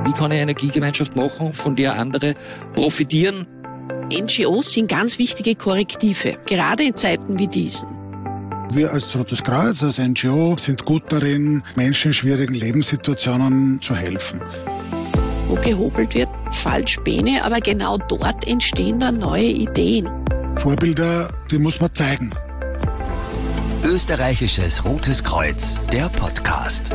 Wie kann ich eine Energiegemeinschaft machen, von der andere profitieren? NGOs sind ganz wichtige Korrektive, gerade in Zeiten wie diesen. Wir als Rotes Kreuz, als NGO, sind gut darin, Menschen in schwierigen Lebenssituationen zu helfen. Wo gehobelt wird, fällt Späne, aber genau dort entstehen dann neue Ideen. Vorbilder, die muss man zeigen. Österreichisches Rotes Kreuz, der Podcast.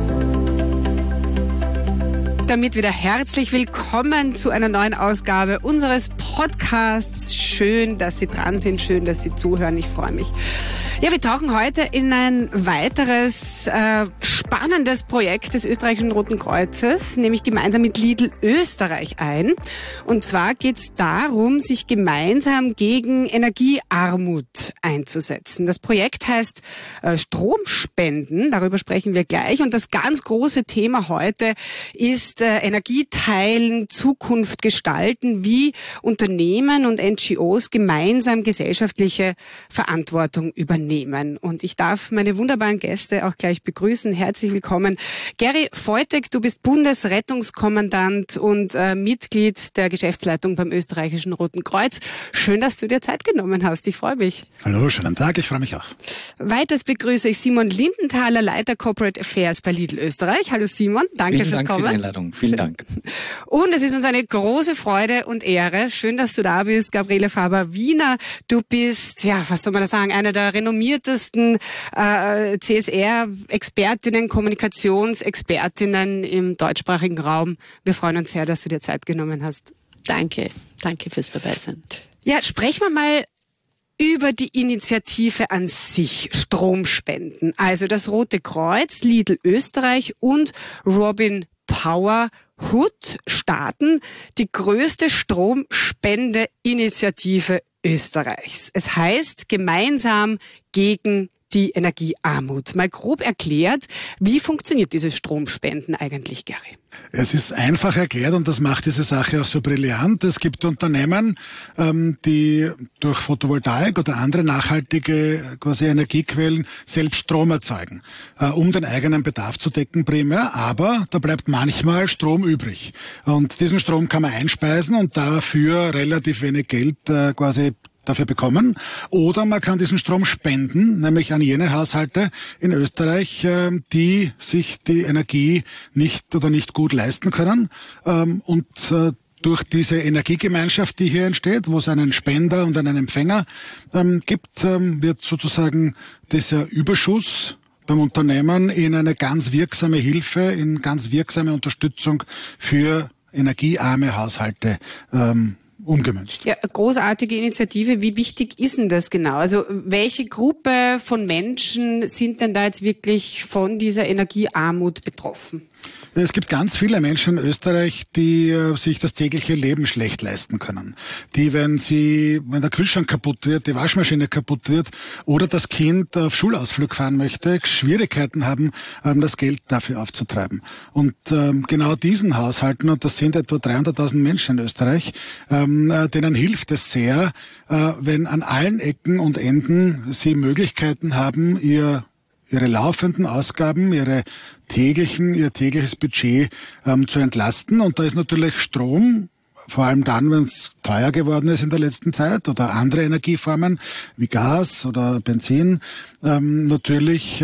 Damit wieder herzlich willkommen zu einer neuen Ausgabe unseres Podcasts. Schön, dass Sie dran sind, schön, dass Sie zuhören. Ich freue mich. Ja, wir tauchen heute in ein weiteres spannendes Projekt des Österreichischen Roten Kreuzes, nämlich gemeinsam mit Lidl Österreich ein. Und zwar geht es darum, sich gemeinsam gegen Energiearmut einzusetzen. Das Projekt heißt Stromspenden, darüber sprechen wir gleich. Und das ganz große Thema heute ist Energie teilen, Zukunft gestalten, wie Unternehmen und NGOs gemeinsam gesellschaftliche Verantwortung übernehmen. Und ich darf meine wunderbaren Gäste auch gleich begrüßen. Herzlich willkommen. Gary Voitek, du bist Bundesrettungskommandant und Mitglied der Geschäftsleitung beim Österreichischen Roten Kreuz. Schön, dass du dir Zeit genommen hast. Ich freue mich. Hallo, schönen Tag. Ich freue mich auch. Weiters begrüße ich Simon Lindenthaler, Leiter Corporate Affairs bei Lidl Österreich. Hallo Simon, danke fürs Kommen. Vielen Dank für die Einladung. Vielen Dank. Und es ist uns eine große Freude und Ehre. Schön, dass du da bist, Gabriele Faber-Wiener. Du bist, ja, was soll man da sagen, einer der renommiertesten CSR-Expertinnen, Kommunikationsexpertinnen im deutschsprachigen Raum. Wir freuen uns sehr, dass du dir Zeit genommen hast. Danke fürs Dabeisein. Ja, sprechen wir mal über die Initiative an sich, Stromspenden. Also das Rote Kreuz, Lidl Österreich und Robin Power Hood starten die größte Stromspendeinitiative Österreichs. Es heißt gemeinsam gegen die Energiearmut. Mal grob erklärt, wie funktioniert dieses Stromspenden eigentlich, Gary? Es ist einfach erklärt und das macht diese Sache auch so brillant. Es gibt Unternehmen, die durch Photovoltaik oder andere nachhaltige quasi Energiequellen selbst Strom erzeugen, um den eigenen Bedarf zu decken primär. Aber da bleibt manchmal Strom übrig. Und diesen Strom kann man einspeisen und dafür relativ wenig Geld quasi dafür bekommen. Oder man kann diesen Strom spenden, nämlich an jene Haushalte in Österreich, die sich die Energie nicht gut leisten können. Und durch diese Energiegemeinschaft, die hier entsteht, wo es einen Spender und einen Empfänger gibt, wird sozusagen dieser Überschuss beim Unternehmen in eine ganz wirksame Hilfe, in ganz wirksame Unterstützung für energiearme Haushalte umgemünzt. Ja, großartige Initiative. Wie wichtig ist denn das genau? Also welche Gruppe von Menschen sind denn da jetzt wirklich von dieser Energiearmut betroffen? Es gibt ganz viele Menschen in Österreich, die sich das tägliche Leben schlecht leisten können. Die, wenn der Kühlschrank kaputt wird, die Waschmaschine kaputt wird oder das Kind auf Schulausflug fahren möchte, Schwierigkeiten haben, das Geld dafür aufzutreiben. Und genau diesen Haushalten, und das sind etwa 300.000 Menschen in Österreich, denen hilft es sehr, wenn an allen Ecken und Enden sie Möglichkeiten haben, ihre laufenden Ausgaben, ihr tägliches Budget zu entlasten. Und da ist natürlich Strom, vor allem dann, wenn es teuer geworden ist in der letzten Zeit, oder andere Energieformen wie Gas oder Benzin, natürlich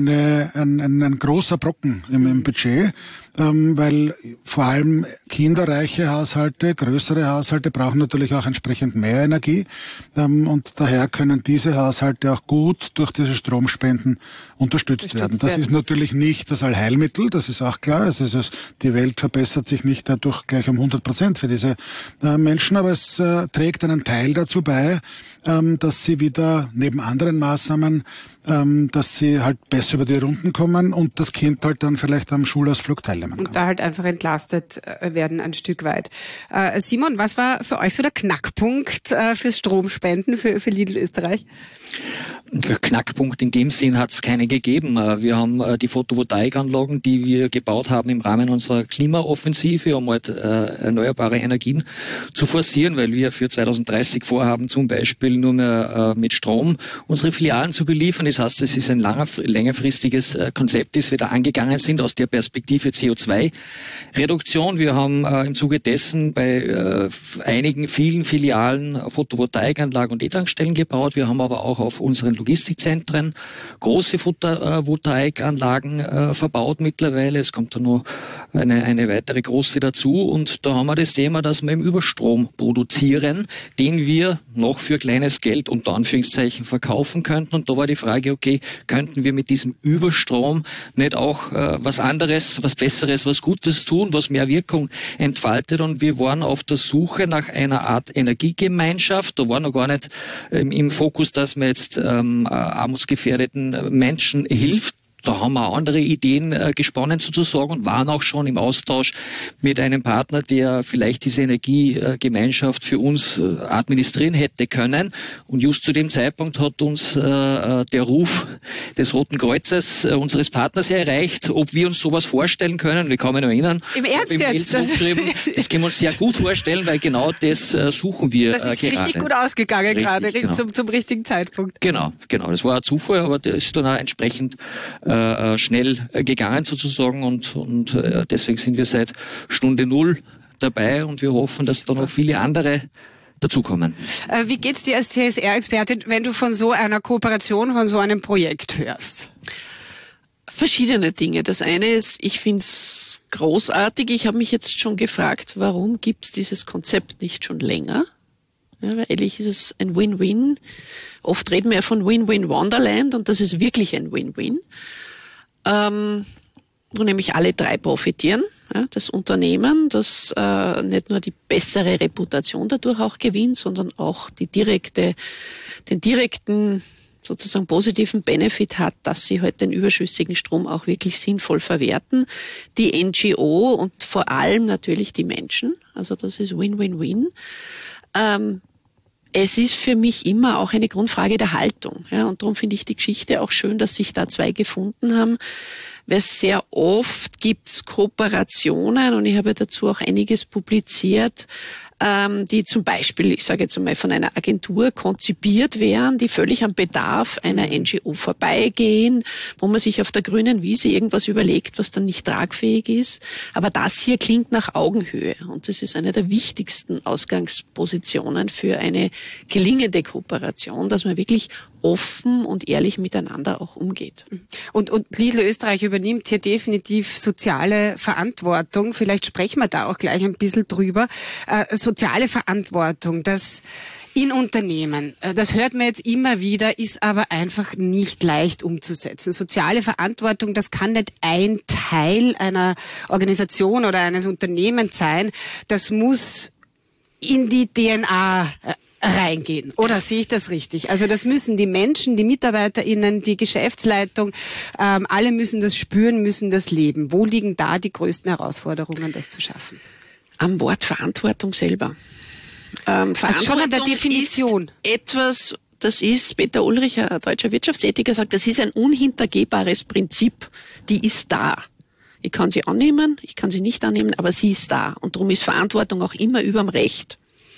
ein großer Brocken im Budget, weil vor allem kinderreiche Haushalte, größere Haushalte brauchen natürlich auch entsprechend mehr Energie, und daher können diese Haushalte auch gut durch diese Stromspenden unterstützt werden. Das ist natürlich nicht das Allheilmittel, das ist auch klar. Die Welt verbessert sich nicht dadurch gleich um 100% für diese Menschen, aber es trägt einen Teil dazu bei, dass sie wieder neben anderen Maßnahmen, dass sie halt besser über die Runden kommen und das Kind halt dann vielleicht am Schulausflug teilnehmen kann. Und da halt einfach entlastet werden ein Stück weit. Simon, was war für euch so der Knackpunkt fürs Stromspenden für Lidl Österreich? Knackpunkt in dem Sinn hat es keine gegeben. Wir haben die Photovoltaikanlagen, die wir gebaut haben im Rahmen unserer Klimaoffensive, um halt erneuerbare Energien zu forcieren, weil wir für 2030 vorhaben, zum Beispiel nur mehr mit Strom unsere Filialen zu beliefern. Das heißt, es ist ein längerfristiges Konzept, das wir da angegangen sind aus der Perspektive CO2-Reduktion. Wir haben im Zuge dessen bei vielen Filialen Photovoltaikanlagen und E-Tankstellen gebaut. Wir haben aber auch auf unseren Logistikzentren große Photovoltaikanlagen verbaut mittlerweile. Es kommt da noch eine weitere große dazu. Und da haben wir das Thema, dass wir im Überstrom produzieren, den wir noch für kleines Geld unter Anführungszeichen verkaufen könnten. Und da war die Frage, okay, könnten wir mit diesem Überstrom nicht auch was anderes, was Besseres, was Gutes tun, was mehr Wirkung entfaltet? Und wir waren auf der Suche nach einer Art Energiegemeinschaft. Da war noch gar nicht im Fokus, dass man jetzt armutsgefährdeten Menschen hilft. Da haben wir andere Ideen gesponnen sozusagen und waren auch schon im Austausch mit einem Partner, der vielleicht diese Energiegemeinschaft für uns administrieren hätte können. Und just zu dem Zeitpunkt hat uns der Ruf des Roten Kreuzes, unseres Partners, erreicht, ob wir uns sowas vorstellen können. Wir können mich noch erinnern. Im Ernst jetzt? Das können wir uns sehr gut vorstellen, weil genau das suchen wir gerade. Das ist richtig gut ausgegangen richtig, gerade, genau. zum richtigen Zeitpunkt. Genau. Das war ein Zufall, aber der ist dann auch entsprechend schnell gegangen sozusagen und deswegen sind wir seit Stunde Null dabei und wir hoffen, dass da noch viele andere dazukommen. Wie geht's dir als CSR-Expertin, wenn du von so einer Kooperation, von so einem Projekt hörst? Verschiedene Dinge. Das eine ist, ich find's großartig. Ich habe mich jetzt schon gefragt, warum gibt's dieses Konzept nicht schon länger? Ja, weil ehrlich ist es ein Win-Win. Oft reden wir ja von Win-Win Wonderland und das ist wirklich ein Win-Win. Wo nämlich alle drei profitieren. Ja, das Unternehmen, das nicht nur die bessere Reputation dadurch auch gewinnt, sondern auch den direkten sozusagen positiven Benefit hat, dass sie halt den überschüssigen Strom auch wirklich sinnvoll verwerten. Die NGO und vor allem natürlich die Menschen. Also das ist Win-Win-Win. Es ist für mich immer auch eine Grundfrage der Haltung. Ja, und darum finde ich die Geschichte auch schön, dass sich da zwei gefunden haben. Weil sehr oft gibt's Kooperationen, und ich habe dazu auch einiges publiziert, die zum Beispiel, ich sage jetzt einmal, von einer Agentur konzipiert wären, die völlig am Bedarf einer NGO vorbeigehen, wo man sich auf der grünen Wiese irgendwas überlegt, was dann nicht tragfähig ist. Aber das hier klingt nach Augenhöhe. Und das ist eine der wichtigsten Ausgangspositionen für eine gelingende Kooperation, dass man wirklich offen und ehrlich miteinander auch umgeht. Und Lidl Österreich übernimmt hier definitiv soziale Verantwortung. Vielleicht sprechen wir da auch gleich ein bisschen drüber. Soziale Verantwortung, das in Unternehmen, das hört man jetzt immer wieder, ist aber einfach nicht leicht umzusetzen. Soziale Verantwortung, das kann nicht ein Teil einer Organisation oder eines Unternehmens sein. Das muss in die DNA reingehen. Oder sehe ich das richtig? Also das müssen die Menschen, die MitarbeiterInnen, die Geschäftsleitung, alle müssen das spüren, müssen das leben. Wo liegen da die größten Herausforderungen, das zu schaffen? Am Wort Verantwortung selber. Also schon an der Definition. Ist etwas, das ist, Peter Ulrich, ein deutscher Wirtschaftsethiker, sagt, das ist ein unhintergehbares Prinzip. Die ist da. Ich kann sie annehmen, ich kann sie nicht annehmen, aber sie ist da. Und darum ist Verantwortung auch immer überm Recht.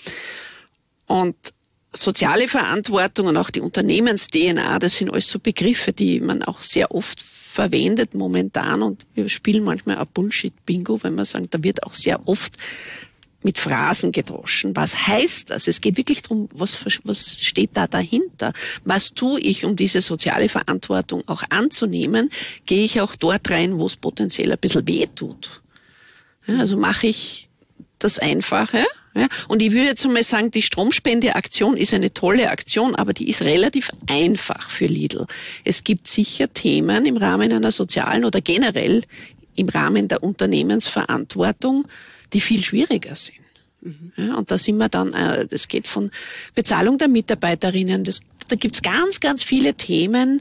Und soziale Verantwortung und auch die Unternehmens-DNA, das sind alles so Begriffe, die man auch sehr oft verwendet momentan. Und wir spielen manchmal ein Bullshit-Bingo, wenn wir sagen, da wird auch sehr oft mit Phrasen gedroschen. Was heißt das? Es geht wirklich darum, was steht da dahinter? Was tue ich, um diese soziale Verantwortung auch anzunehmen? Gehe ich auch dort rein, wo es potenziell ein bisschen weh tut? Ja, also mache ich das Einfache. Ja, und ich würde jetzt einmal sagen, die Stromspendeaktion ist eine tolle Aktion, aber die ist relativ einfach für Lidl. Es gibt sicher Themen im Rahmen einer sozialen oder generell im Rahmen der Unternehmensverantwortung, die viel schwieriger sind. Ja, und da sind wir dann, das geht von Bezahlung der Mitarbeiterinnen, da gibt's ganz, ganz viele Themen.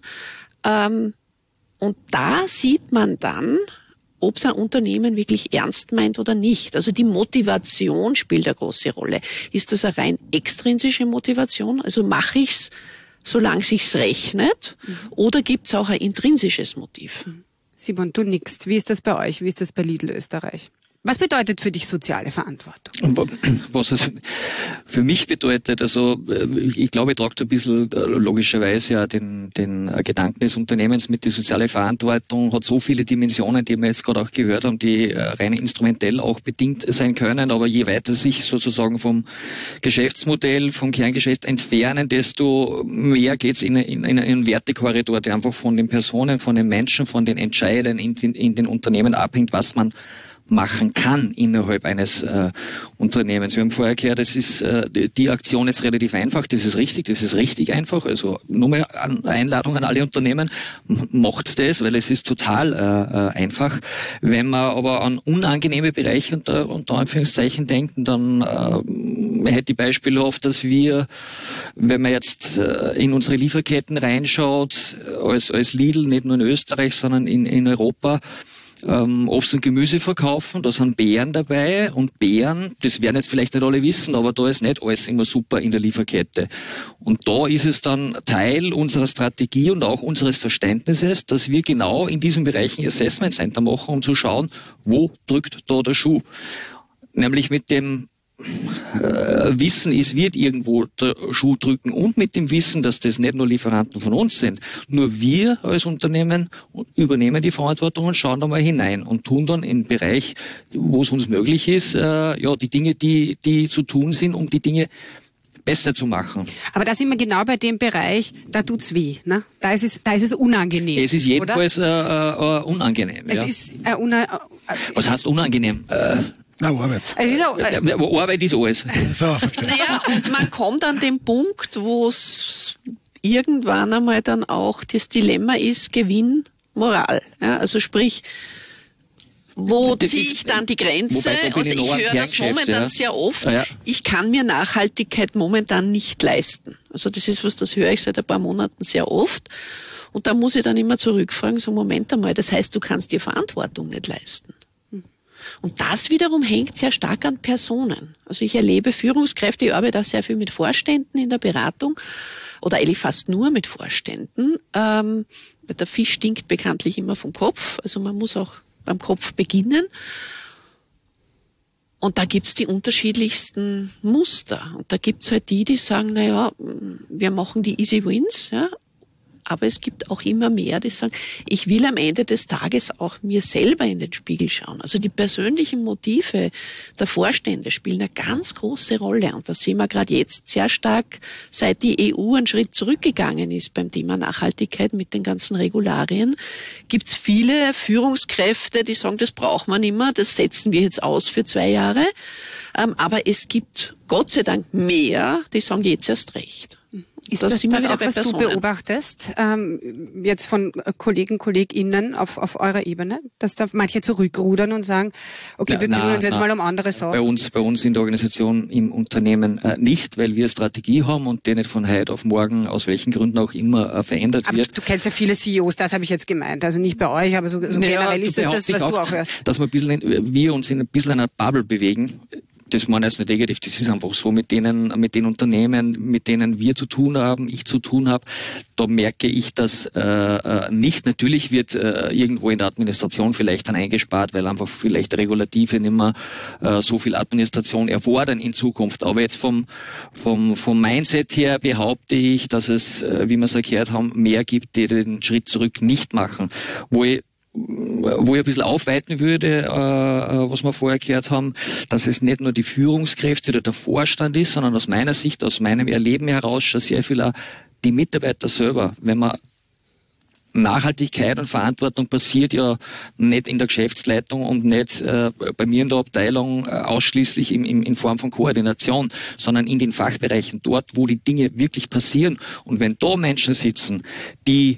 Und da sieht man dann, ob es ein Unternehmen wirklich ernst meint oder nicht. Also die Motivation spielt eine große Rolle. Ist das eine rein extrinsische Motivation? Also mache ich's, solange sich's rechnet? Oder gibt's auch ein intrinsisches Motiv? Simon, du nickst. Wie ist das bei euch? Wie ist das bei Lidl Österreich? Was bedeutet für dich soziale Verantwortung? Was es für mich bedeutet, also ich glaube, ich trage ein bisschen logischerweise ja den Gedanken des Unternehmens mit. Die soziale Verantwortung hat so viele Dimensionen, die wir jetzt gerade auch gehört haben, die rein instrumentell auch bedingt sein können, aber je weiter sich sozusagen vom Geschäftsmodell, vom Kerngeschäft entfernen, desto mehr geht's in einen Wertekorridor, der einfach von den Personen, von den Menschen, von den Entscheidern in den Unternehmen abhängt, was man machen kann innerhalb eines Unternehmens. Wir haben vorher gehört, die Aktion ist relativ einfach, das ist richtig einfach. Also nur mal eine Einladung an alle Unternehmen, macht das, weil es ist total einfach. Wenn man aber an unangenehme Bereiche unter Anführungszeichen denken, dann hätte ich beispielhaft, dass wir, wenn man jetzt in unsere Lieferketten reinschaut, als Lidl, nicht nur in Österreich, sondern in Europa, Obst und Gemüse verkaufen, da sind Beeren dabei und Beeren, das werden jetzt vielleicht nicht alle wissen, aber da ist nicht alles immer super in der Lieferkette. Und da ist es dann Teil unserer Strategie und auch unseres Verständnisses, dass wir genau in diesen Bereichen Assessment Center machen, um zu schauen, wo drückt da der Schuh. Nämlich mit dem Wissen, es wird irgendwo der Schuh drücken und mit dem Wissen, dass das nicht nur Lieferanten von uns sind. Nur wir als Unternehmen übernehmen die Verantwortung und schauen da mal hinein und tun dann im Bereich, wo es uns möglich ist, die Dinge, die zu tun sind, um die Dinge besser zu machen. Aber da sind wir genau bei dem Bereich, da tut's weh, ne? Da ist es unangenehm. Es ist jedenfalls unangenehm. Es ist Was heißt unangenehm? Arbeit. Es ist auch, Arbeit ist alles. So, verstehe. Naja, und man kommt an den Punkt, wo es irgendwann einmal dann auch das Dilemma ist, Gewinn, Moral. Ja, also sprich, wo ziehe ich dann die Grenze? Also ich höre das momentan sehr oft. Ja. Ich kann mir Nachhaltigkeit momentan nicht leisten. Also das ist was, das höre ich seit ein paar Monaten sehr oft. Und da muss ich dann immer zurückfragen, so Moment einmal, das heißt, du kannst dir Verantwortung nicht leisten. Und das wiederum hängt sehr stark an Personen. Also ich erlebe Führungskräfte, ich arbeite auch sehr viel mit Vorständen in der Beratung oder eigentlich fast nur mit Vorständen. Der Fisch stinkt bekanntlich immer vom Kopf, also man muss auch beim Kopf beginnen. Und da gibt's die unterschiedlichsten Muster. Und da gibt's halt die sagen, naja, wir machen die Easy Wins, ja. Aber es gibt auch immer mehr, die sagen, ich will am Ende des Tages auch mir selber in den Spiegel schauen. Also die persönlichen Motive der Vorstände spielen eine ganz große Rolle. Und das sehen wir gerade jetzt sehr stark, seit die EU einen Schritt zurückgegangen ist beim Thema Nachhaltigkeit mit den ganzen Regularien. Gibt es viele Führungskräfte, die sagen, das braucht man immer, das setzen wir jetzt aus für 2 Jahre. Aber es gibt Gott sei Dank mehr, die sagen jetzt erst recht. Ist das auch, was du beobachtest, jetzt von KollegenInnen auf eurer Ebene, dass da manche zurückrudern und sagen, okay, wir kümmern uns jetzt mal um andere Sachen? Bei uns in der Organisation, im Unternehmen nicht, weil wir Strategie haben und die nicht von heute auf morgen, aus welchen Gründen auch immer, verändert wird. Aber du kennst ja viele CEOs, das habe ich jetzt gemeint, also nicht bei euch, aber so generell ist das, was du auch hörst. Dass wir uns in ein bisschen einer Bubble bewegen. Das meine ich jetzt nicht negativ, das ist einfach so, mit den Unternehmen, mit denen wir zu tun haben, ich zu tun habe, da merke ich das nicht. Natürlich wird irgendwo in der Administration vielleicht dann eingespart, weil einfach vielleicht Regulative nicht mehr so viel Administration erfordern in Zukunft. Aber jetzt vom Mindset her behaupte ich, dass es, wie wir es erklärt haben, mehr gibt, die den Schritt zurück nicht machen. Wo ich ein bisschen aufweiten würde, was wir vorher gehört haben, dass es nicht nur die Führungskräfte oder der Vorstand ist, sondern aus meiner Sicht, aus meinem Erleben heraus schon sehr viel auch die Mitarbeiter selber. Wenn man Nachhaltigkeit und Verantwortung passiert ja nicht in der Geschäftsleitung und nicht bei mir in der Abteilung ausschließlich in Form von Koordination, sondern in den Fachbereichen, dort, wo die Dinge wirklich passieren. Und wenn da Menschen sitzen, die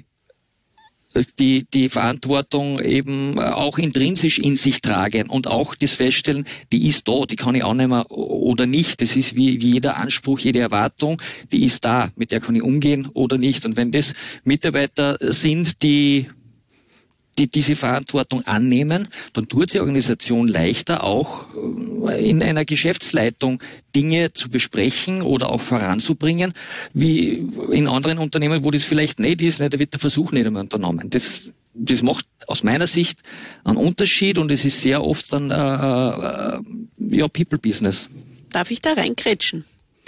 Verantwortung eben auch intrinsisch in sich tragen und auch das feststellen, die ist da, die kann ich annehmen oder nicht. Das ist wie jeder Anspruch, jede Erwartung, die ist da, mit der kann ich umgehen oder nicht. Und wenn das Mitarbeiter sind, die diese Verantwortung annehmen, dann tut die Organisation leichter, auch in einer Geschäftsleitung Dinge zu besprechen oder auch voranzubringen, wie in anderen Unternehmen, wo das vielleicht nicht ist, da wird der Versuch nicht einmal unternommen. Das das macht aus meiner Sicht einen Unterschied und es ist sehr oft dann People-Business. Darf ich da reingrätschen?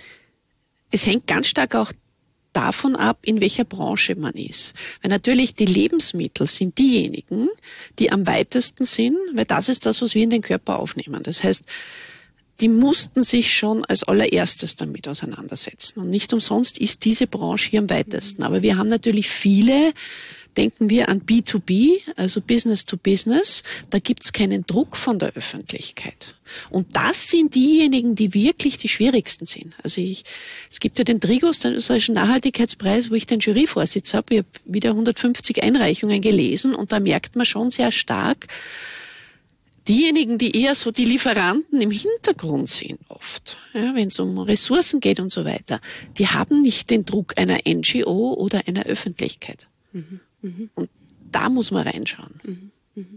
Es hängt ganz stark auch davon ab, in welcher Branche man ist. Weil natürlich die Lebensmittel sind diejenigen, die am weitesten sind, weil das ist das, was wir in den Körper aufnehmen. Das heißt, die mussten sich schon als allererstes damit auseinandersetzen. Und nicht umsonst ist diese Branche hier am weitesten. Aber wir haben natürlich viele, denken wir an B2B, also Business to Business, da gibt's keinen Druck von der Öffentlichkeit. Und das sind diejenigen, die wirklich die schwierigsten sind. Also es gibt ja den Trigos, den österreichischen Nachhaltigkeitspreis, wo ich den Juryvorsitz habe. Ich habe wieder 150 Einreichungen gelesen und da merkt man schon sehr stark, diejenigen, die eher so die Lieferanten im Hintergrund sind oft, ja, wenn es um Ressourcen geht und so weiter, die haben nicht den Druck einer NGO oder einer Öffentlichkeit. Und da muss man reinschauen.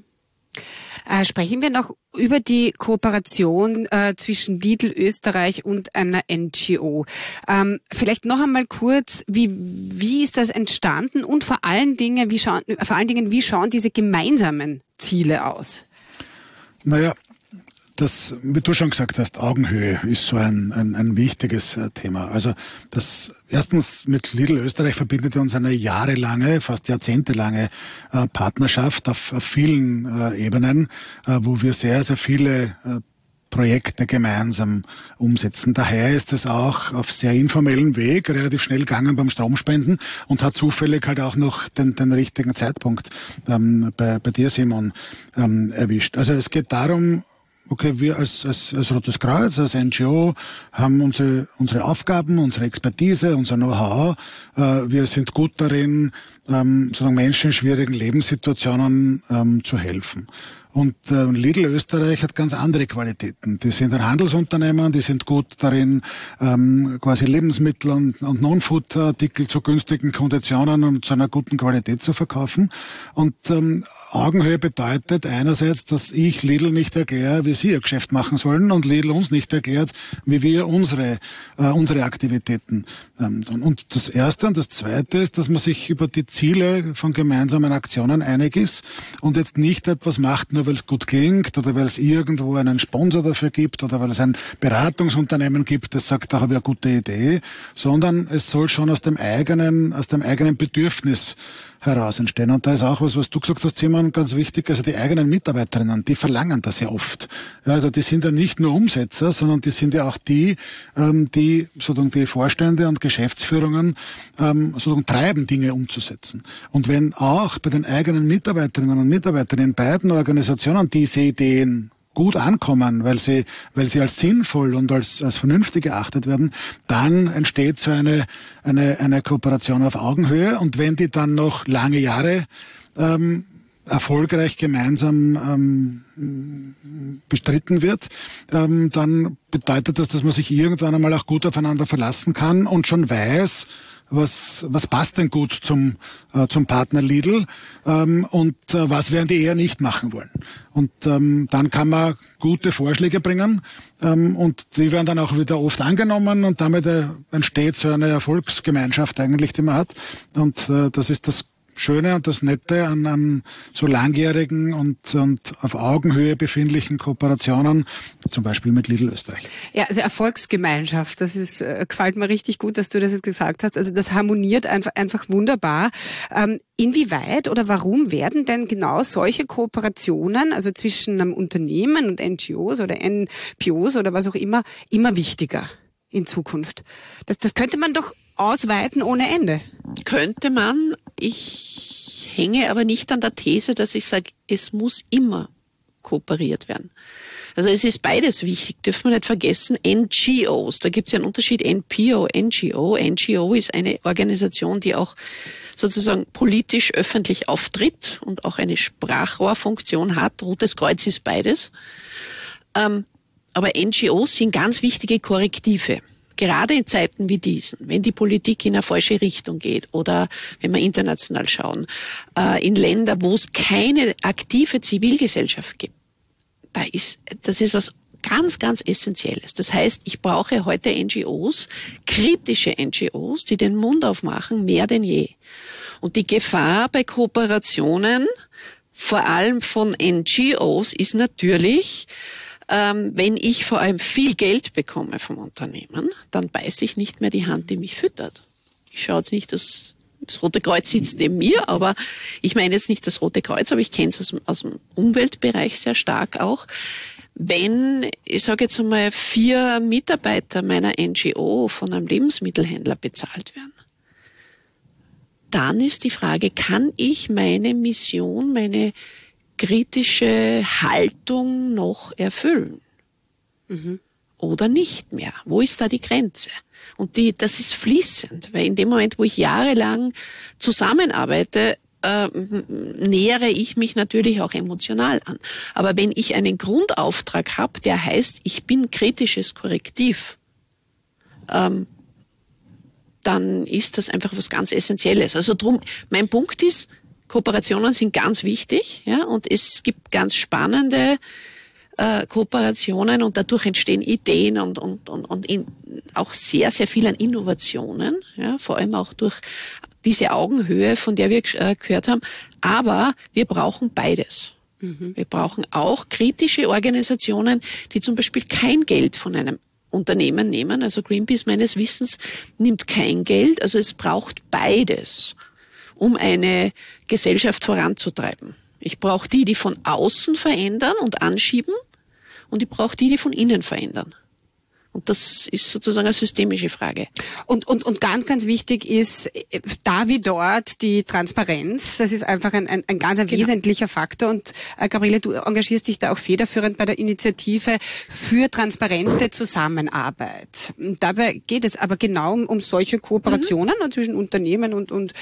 Sprechen wir noch über die Kooperation zwischen Lidl Österreich und einer NGO. Vielleicht noch einmal kurz, wie ist das entstanden und vor allen Dingen, wie schauen diese gemeinsamen Ziele aus? Naja, das, wie du schon gesagt hast, Augenhöhe ist so ein wichtiges Thema. Also erstens mit Lidl Österreich verbindet uns eine jahrelange, fast jahrzehntelange Partnerschaft auf vielen Ebenen, wo wir sehr, sehr viele Projekte gemeinsam umsetzen. Daher ist es auch auf sehr informellen Weg relativ schnell gegangen beim Stromspenden und hat zufällig halt auch noch den richtigen Zeitpunkt bei dir, Simon, erwischt. Also es geht darum, okay, wir als Rotes Kreuz, als NGO haben unsere Aufgaben, unsere Expertise, unser Know-how. Wir sind gut darin, sozusagen Menschen in schwierigen Lebenssituationen zu helfen. Und Lidl Österreich hat ganz andere Qualitäten. Die sind ein Handelsunternehmen, die sind gut darin, quasi Lebensmittel und Non-Food-Artikel zu günstigen Konditionen und zu einer guten Qualität zu verkaufen. Und Augenhöhe bedeutet einerseits, dass ich Lidl nicht erkläre, wie sie ihr Geschäft machen sollen und Lidl uns nicht erklärt, wie wir unsere Aktivitäten tun. Und das Erste und das Zweite ist, dass man sich über die Ziele von gemeinsamen Aktionen einig ist und jetzt nicht etwas macht, nur weil es gut klingt oder weil es irgendwo einen Sponsor dafür gibt oder weil es ein Beratungsunternehmen gibt, das sagt, da habe ich eine gute Idee, sondern es soll schon aus dem eigenen Bedürfnis heraus entstehen. Und da ist auch was du gesagt hast, Simon, ganz wichtig, also die eigenen Mitarbeiterinnen, die verlangen das ja oft. Ja, also die sind ja nicht nur Umsetzer, sondern die sind ja auch die sozusagen die Vorstände und Geschäftsführungen sozusagen treiben, Dinge umzusetzen. Und wenn auch bei den eigenen Mitarbeiterinnen und Mitarbeitern in beiden Organisationen diese Ideen gut ankommen, weil sie als sinnvoll und als vernünftig erachtet werden, dann entsteht so eine Kooperation auf Augenhöhe. Und wenn die dann noch lange Jahre erfolgreich gemeinsam bestritten wird, dann bedeutet das, dass man sich irgendwann einmal auch gut aufeinander verlassen kann und schon weiß, was passt denn gut zum Partner Lidl und was werden die eher nicht machen wollen. Und dann kann man gute Vorschläge bringen und die werden dann auch wieder oft angenommen und damit entsteht so eine Erfolgsgemeinschaft eigentlich, die man hat. Und das ist das Schöne und das Nette an so langjährigen und auf Augenhöhe befindlichen Kooperationen, zum Beispiel mit Lidl Österreich. Ja, also Erfolgsgemeinschaft, das ist, gefällt mir richtig gut, dass du das jetzt gesagt hast. Also das harmoniert einfach wunderbar. Inwieweit oder warum werden denn genau solche Kooperationen, also zwischen einem Unternehmen und NGOs oder NPOs oder was auch immer wichtiger in Zukunft? Das könnte man doch ausweiten ohne Ende. Könnte man. Ich hänge aber nicht an der These, dass ich sage, es muss immer kooperiert werden. Also es ist beides wichtig, dürfen wir nicht vergessen. NGOs, da gibt es ja einen Unterschied, NPO, NGO. NGO ist eine Organisation, die auch sozusagen politisch öffentlich auftritt und auch eine Sprachrohrfunktion hat. Rotes Kreuz ist beides. Aber NGOs sind ganz wichtige Korrektive. Gerade in Zeiten wie diesen, wenn die Politik in eine falsche Richtung geht oder wenn wir international schauen, in Ländern, wo es keine aktive Zivilgesellschaft gibt, das ist was ganz, ganz Essentielles. Das heißt, ich brauche heute NGOs, kritische NGOs, die den Mund aufmachen, mehr denn je. Und die Gefahr bei Kooperationen, vor allem von NGOs, ist natürlich, wenn ich vor allem viel Geld bekomme vom Unternehmen, dann beiße ich nicht mehr die Hand, die mich füttert. Ich schaue jetzt nicht, das Rote Kreuz sitzt neben mir, aber ich meine jetzt nicht das Rote Kreuz, aber ich kenne es aus dem Umweltbereich sehr stark auch. Wenn, ich sage jetzt einmal, 4 Mitarbeiter meiner NGO von einem Lebensmittelhändler bezahlt werden, dann ist die Frage, kann ich meine Mission, meine kritische Haltung noch erfüllen? Oder nicht mehr? Wo ist da die Grenze? Und das ist fließend, weil in dem Moment, wo ich jahrelang zusammenarbeite, nähere ich mich natürlich auch emotional an. Aber wenn ich einen Grundauftrag habe, der heißt, ich bin kritisches Korrektiv, dann ist das einfach was ganz Essentielles. Also drum, mein Punkt ist, Kooperationen sind ganz wichtig, ja, und es gibt ganz spannende Kooperationen und dadurch entstehen Ideen und auch sehr, sehr viel an Innovationen, ja, vor allem auch durch diese Augenhöhe, von der wir gehört haben. Aber wir brauchen beides. Wir brauchen auch kritische Organisationen, die zum Beispiel kein Geld von einem Unternehmen nehmen. Also Greenpeace meines Wissens nimmt kein Geld. Also es braucht beides, um eine Gesellschaft voranzutreiben. Ich brauche die von außen verändern und anschieben, und ich brauche die von innen verändern. Und das ist sozusagen eine systemische Frage. Und ganz, ganz wichtig ist, da wie dort, die Transparenz. Das ist einfach ein ganz wesentlicher Faktor. Und Gabriele, du engagierst dich da auch federführend bei der Initiative für transparente Zusammenarbeit. Dabei geht es aber genau um solche Kooperationen zwischen Unternehmen und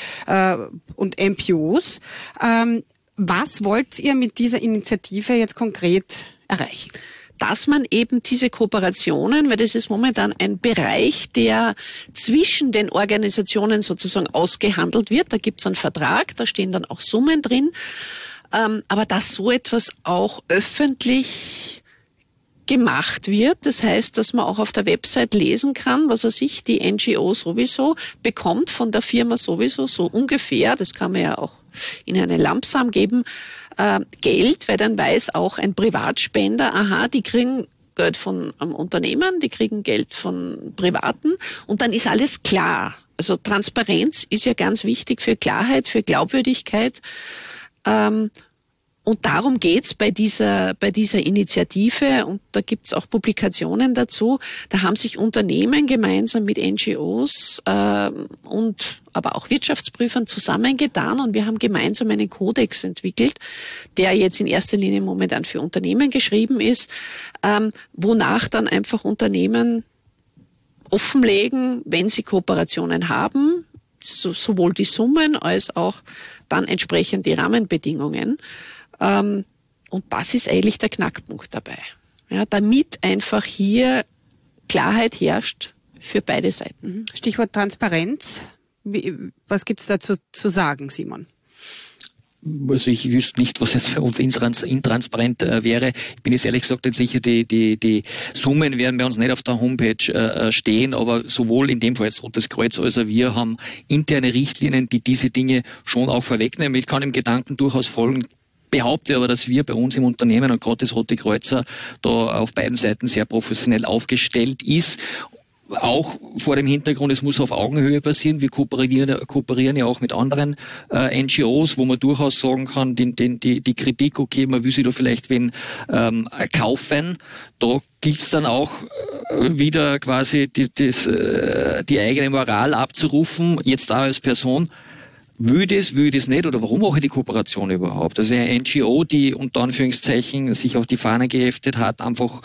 NPOs. Was wollt ihr mit dieser Initiative jetzt konkret erreichen? Dass man eben diese Kooperationen, weil das ist momentan ein Bereich, der zwischen den Organisationen sozusagen ausgehandelt wird. Da gibt es einen Vertrag, da stehen dann auch Summen drin. Aber dass so etwas auch öffentlich gemacht wird, das heißt, dass man auch auf der Website lesen kann, was weiß ich, die NGO sowieso bekommt von der Firma sowieso so ungefähr, das kann man ja auch in eine Lampsam geben, Geld, weil dann weiß auch ein Privatspender, aha, die kriegen Geld von einem Unternehmen, die kriegen Geld von Privaten und dann ist alles klar. Also Transparenz ist ja ganz wichtig für Klarheit, für Glaubwürdigkeit. Und darum geht's bei dieser Initiative und da gibt's auch Publikationen dazu. Da haben sich Unternehmen gemeinsam mit NGOs und aber auch Wirtschaftsprüfern zusammengetan und wir haben gemeinsam einen Kodex entwickelt, der jetzt in erster Linie momentan für Unternehmen geschrieben ist, wonach dann einfach Unternehmen offenlegen, wenn sie Kooperationen haben, sowohl die Summen als auch dann entsprechend die Rahmenbedingungen. Und das ist eigentlich der Knackpunkt dabei. Ja, damit einfach hier Klarheit herrscht für beide Seiten. Stichwort Transparenz. Was gibt's dazu zu sagen, Simon? Also ich wüsste nicht, was jetzt für uns intransparent wäre. Ich bin jetzt ehrlich gesagt nicht sicher, die Summen werden bei uns nicht auf der Homepage stehen, aber sowohl in dem Fall jetzt Rotes Kreuz als auch wir haben interne Richtlinien, die diese Dinge schon auch vorwegnehmen. Ich kann dem Gedanken durchaus folgen, behaupte aber, dass wir bei uns im Unternehmen und gerade das Rote Kreuzer da auf beiden Seiten sehr professionell aufgestellt ist. Auch vor dem Hintergrund, es muss auf Augenhöhe passieren. Wir kooperieren ja auch mit anderen NGOs, wo man durchaus sagen kann, die Kritik, okay, man will sich da vielleicht wen kaufen. Da gilt's dann auch wieder quasi die eigene Moral abzurufen, jetzt da als Person. Will das nicht oder warum mache ich die Kooperation überhaupt? Also eine NGO, die unter Anführungszeichen sich auf die Fahne geheftet hat, einfach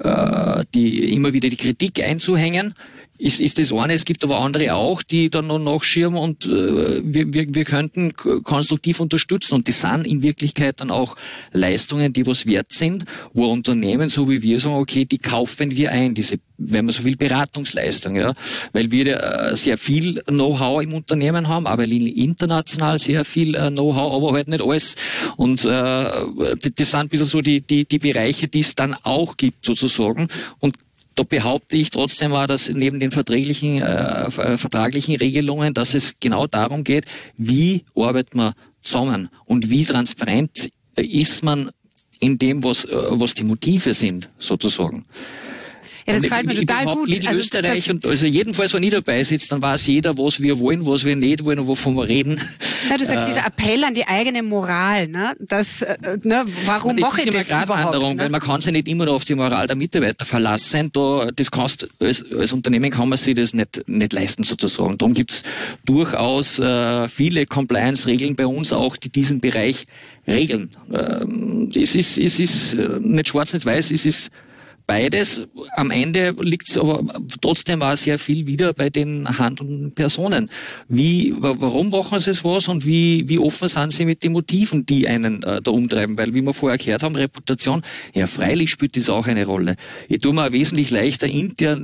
die immer wieder die Kritik einzuhängen, ist das eine. Es gibt aber andere auch, die dann noch nachschirmen und wir könnten konstruktiv unterstützen. Und das sind in Wirklichkeit dann auch Leistungen, die was wert sind, wo Unternehmen, so wie wir sagen, okay, die kaufen wir ein, diese, wenn man so will, Beratungsleistung, ja, weil wir sehr viel Know-how im Unternehmen haben, aber international sehr viel Know-how, aber halt nicht alles. Und das sind ein bisschen so die Bereiche, die es dann auch gibt, sozusagen. Und da behaupte ich trotzdem mal, dass neben den vertraglichen Regelungen, dass es genau darum geht, wie arbeitet man zusammen und wie transparent ist man in dem, was die Motive sind, sozusagen. Ja, das gefällt mir total gut. Also Österreich also jedenfalls, wenn ich dabei sitze, dann weiß jeder, was wir wollen, was wir nicht wollen und wovon wir reden. Ja, du sagst, dieser Appell an die eigene Moral, ne? Das, warum mache ich das überhaupt? Ne? Weil man kann sich nicht immer nur auf die Moral der Mitarbeiter verlassen. Als Unternehmen kann man sich das nicht leisten, sozusagen. Darum gibt's durchaus viele Compliance-Regeln bei uns auch, die diesen Bereich regeln. Es ist nicht schwarz, nicht weiß, es ist beides. Am Ende liegt es aber trotzdem auch sehr viel wieder bei den handelnden Personen. Warum machen sie was und wie offen sind sie mit den Motiven, die einen da umtreiben? Weil, wie wir vorher gehört haben, Reputation, ja freilich spielt das auch eine Rolle. Ich tue mir wesentlich leichter intern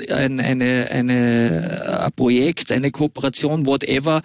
ein Projekt, eine Kooperation, whatever,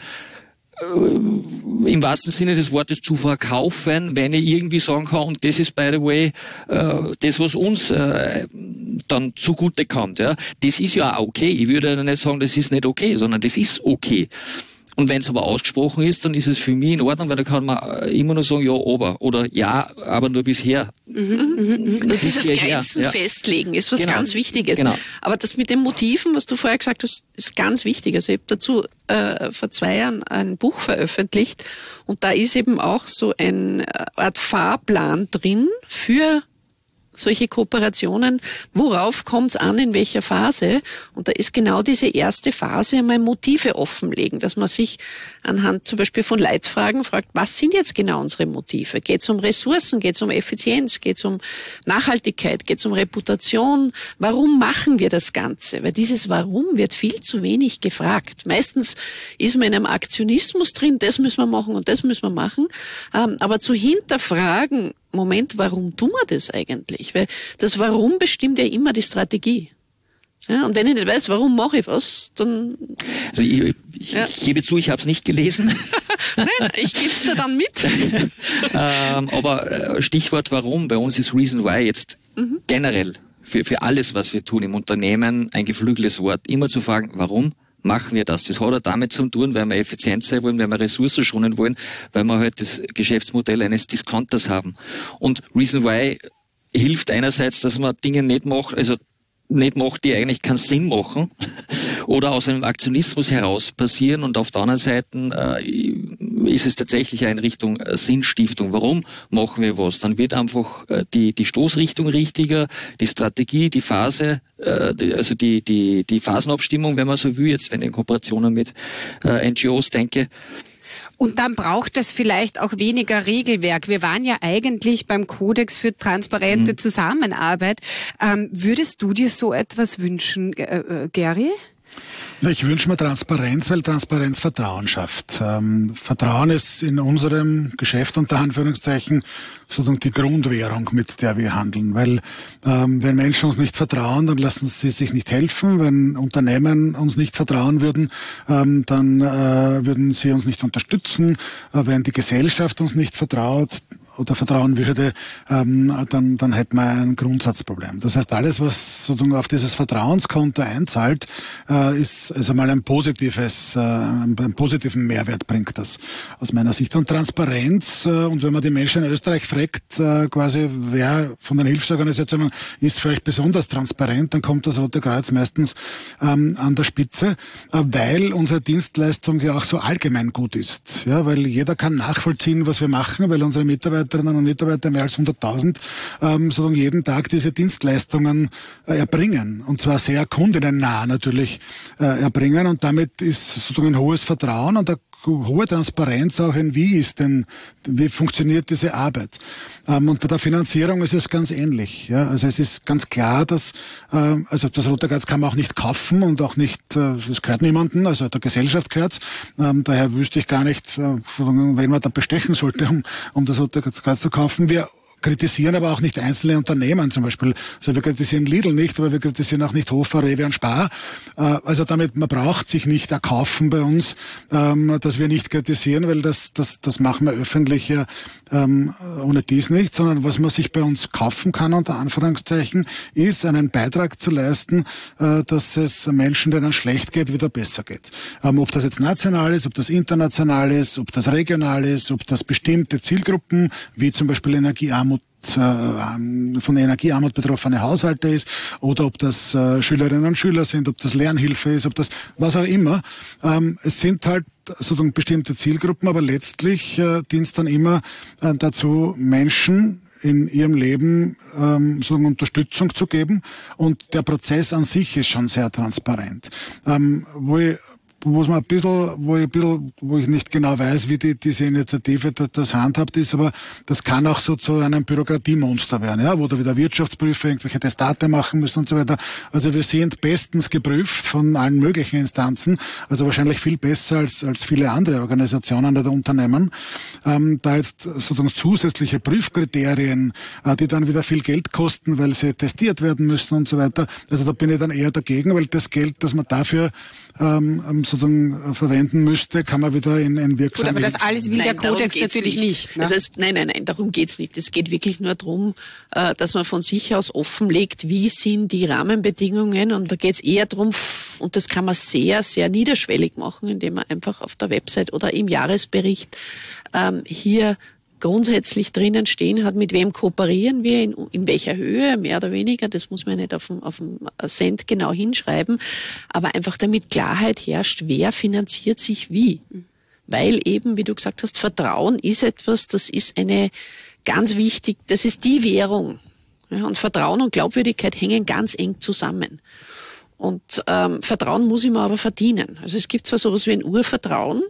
im wahrsten Sinne des Wortes zu verkaufen, wenn ich irgendwie sagen kann, und das ist, by the way, das, was uns dann zugute kommt. Ja. Das ist ja auch okay. Ich würde ja nicht sagen, das ist nicht okay, sondern das ist okay. Und wenn es aber ausgesprochen ist, dann ist es für mich in Ordnung, weil da kann man immer nur sagen, ja, aber oder ja, aber nur bisher. Dieses Grenzen festlegen ist was ganz Wichtiges. Genau. Aber das mit den Motiven, was du vorher gesagt hast, ist ganz wichtig. Also ich habe dazu vor 2 Jahren ein Buch veröffentlicht und da ist eben auch so eine Art Fahrplan drin für solche Kooperationen, worauf kommt es an, in welcher Phase? Und da ist genau diese erste Phase einmal Motive offenlegen, dass man sich anhand zum Beispiel von Leitfragen fragt, was sind jetzt genau unsere Motive? Geht es um Ressourcen? Geht es um Effizienz? Geht es um Nachhaltigkeit? Geht es um Reputation? Warum machen wir das Ganze? Weil dieses Warum wird viel zu wenig gefragt. Meistens ist man in einem Aktionismus drin, das müssen wir machen und das müssen wir machen. Aber zu hinterfragen, Moment, warum tun wir das eigentlich? Weil das Warum bestimmt ja immer die Strategie. Ja, und wenn ich nicht weiß, warum mache ich was, dann... Also ich gebe zu, ich habe es nicht gelesen. Nein, ich gebe es dir dann mit. Aber Stichwort Warum, bei uns ist Reason Why jetzt generell für alles, was wir tun im Unternehmen, ein geflügeltes Wort. Immer zu fragen, warum machen wir das? Das hat auch damit zu tun, weil wir effizient sein wollen, weil wir Ressourcen schonen wollen, weil wir halt das Geschäftsmodell eines Discounters haben. Und Reason Why hilft einerseits, dass man Dinge nicht macht, die eigentlich keinen Sinn machen oder aus einem Aktionismus heraus passieren, und auf der anderen Seite ist es tatsächlich eine Richtung Sinnstiftung. Warum machen wir was? Dann wird einfach die Stoßrichtung richtiger, die Strategie, die Phase, also die Phasenabstimmung, wenn man so will, jetzt wenn ich in Kooperationen mit NGOs denke. Und dann braucht es vielleicht auch weniger Regelwerk. Wir waren ja eigentlich beim Kodex für transparente Zusammenarbeit. Würdest du dir so etwas wünschen, Gary? Ich wünsche mir Transparenz, weil Transparenz Vertrauen schafft. Vertrauen ist in unserem Geschäft unter Anführungszeichen sozusagen die Grundwährung, mit der wir handeln. Weil wenn Menschen uns nicht vertrauen, dann lassen sie sich nicht helfen. Wenn Unternehmen uns nicht vertrauen würden, dann würden sie uns nicht unterstützen. Wenn die Gesellschaft uns nicht vertraut oder vertrauen würde, dann hätten wir ein Grundsatzproblem. Das heißt, alles, was sozusagen auf dieses Vertrauenskonto einzahlt, ist also mal einen positiven Mehrwert bringt das aus meiner Sicht. Und Transparenz, und wenn man die Menschen in Österreich fragt, quasi wer von den Hilfsorganisationen ist vielleicht besonders transparent, dann kommt das Rote Kreuz meistens an der Spitze, weil unsere Dienstleistung ja auch so allgemein gut ist. Ja, weil jeder kann nachvollziehen, was wir machen, weil unsere Mitarbeiterinnen und Mitarbeiter mehr als 100.000 sozusagen jeden Tag diese Dienstleistungen erbringen. Und zwar sehr kundinnennah natürlich erbringen. Und damit ist sozusagen ein hohes Vertrauen und eine hohe Transparenz auch in wie funktioniert diese Arbeit. Und bei der Finanzierung ist es ganz ähnlich. Ja? Also es ist ganz klar, dass also das Rote Kreuz kann man auch nicht kaufen und auch nicht, das gehört niemandem, also der Gesellschaft gehört's. Daher wüsste ich gar nicht, wen man da bestechen sollte, um das Rote Kreuz zu kaufen. Wir kritisieren aber auch nicht einzelne Unternehmen zum Beispiel. Also wir kritisieren Lidl nicht, aber wir kritisieren auch nicht Hofer, Rewe und Spar. Also damit, man braucht sich nicht erkaufen bei uns, dass wir nicht kritisieren, weil das machen wir öffentlich ja ohne dies nicht, sondern was man sich bei uns kaufen kann, unter Anführungszeichen, ist einen Beitrag zu leisten, dass es Menschen, denen schlecht geht, wieder besser geht. Ob das jetzt national ist, ob das international ist, ob das regional ist, ob das bestimmte Zielgruppen, wie zum Beispiel Energiearmut, von Energiearmut betroffene Haushalte ist, oder ob das Schülerinnen und Schüler sind, ob das Lernhilfe ist, ob das was auch immer. Es sind halt sozusagen bestimmte Zielgruppen, aber letztlich dient es dann immer dazu, Menschen in ihrem Leben sozusagen Unterstützung zu geben, und der Prozess an sich ist schon sehr transparent. Wo ich nicht genau weiß, wie diese Initiative das handhabt ist, aber das kann auch so zu einem Bürokratiemonster werden, ja, wo da wieder Wirtschaftsprüfer irgendwelche Testate machen müssen und so weiter. Also wir sind bestens geprüft von allen möglichen Instanzen, also wahrscheinlich viel besser als viele andere Organisationen oder Unternehmen. Da jetzt sozusagen zusätzliche Prüfkriterien, die dann wieder viel Geld kosten, weil sie testiert werden müssen und so weiter. Also da bin ich dann eher dagegen, weil das Geld, das man dafür sozusagen verwenden müsste, kann man wieder in wirksame... Gut, aber das alles will der Kodex natürlich nicht. Ne? Also nein, darum geht's nicht. Es geht wirklich nur darum, dass man von sich aus offenlegt, wie sind die Rahmenbedingungen, und da geht's eher darum, und das kann man sehr, sehr niederschwellig machen, indem man einfach auf der Website oder im Jahresbericht hier grundsätzlich drinnen stehen hat, mit wem kooperieren wir, in welcher Höhe, mehr oder weniger, das muss man nicht auf dem Cent genau hinschreiben, aber einfach damit Klarheit herrscht, wer finanziert sich wie. Weil eben, wie du gesagt hast, Vertrauen ist etwas, das ist eine ganz wichtig, das ist die Währung. Ja, und Vertrauen und Glaubwürdigkeit hängen ganz eng zusammen. Und Vertrauen muss ich mir aber verdienen. Also es gibt zwar sowas wie ein Urvertrauen,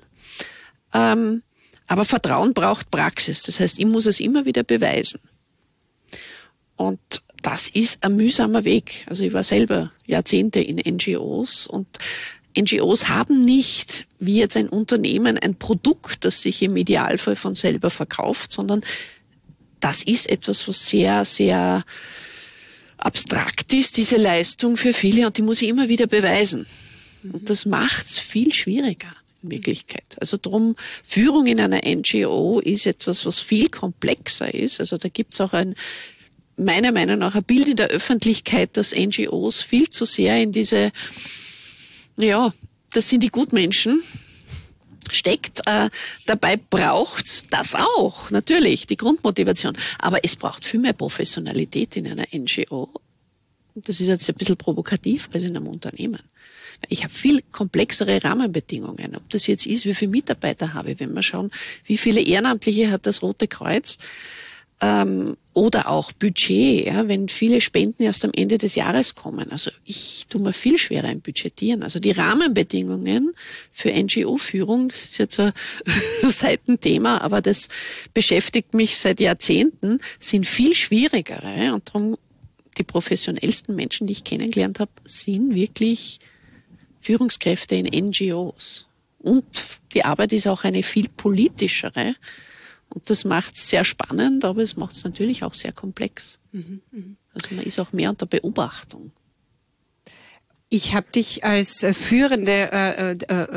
aber Vertrauen braucht Praxis. Das heißt, ich muss es immer wieder beweisen. Und das ist ein mühsamer Weg. Also ich war selber Jahrzehnte in NGOs, und NGOs haben nicht, wie jetzt ein Unternehmen, ein Produkt, das sich im Idealfall von selber verkauft, sondern das ist etwas, was sehr, sehr abstrakt ist, diese Leistung für viele, und die muss ich immer wieder beweisen. Und das macht's viel schwieriger. In Wirklichkeit. Also drum, Führung in einer NGO ist etwas, was viel komplexer ist. Also da gibt's auch meiner Meinung nach ein Bild in der Öffentlichkeit, dass NGOs viel zu sehr in diese, ja, das sind die Gutmenschen, steckt. Dabei braucht's das auch, natürlich, die Grundmotivation. Aber es braucht viel mehr Professionalität in einer NGO. Das ist jetzt ein bisschen provokativ als in einem Unternehmen. Ich habe viel komplexere Rahmenbedingungen. Ob das jetzt ist, wie viele Mitarbeiter habe ich, wenn wir schauen, wie viele Ehrenamtliche hat das Rote Kreuz, oder auch Budget, ja, wenn viele Spenden erst am Ende des Jahres kommen. Also ich tue mir viel schwerer im Budgetieren. Also die Rahmenbedingungen für NGO-Führung, das ist jetzt ein Seitenthema, aber das beschäftigt mich seit Jahrzehnten, sind viel schwierigere, und darum die professionellsten Menschen, die ich kennengelernt habe, sind wirklich Führungskräfte in NGOs. Und die Arbeit ist auch eine viel politischere. Und das macht es sehr spannend, aber es macht es natürlich auch sehr komplex. Also man ist auch mehr unter Beobachtung. Ich habe dich als führende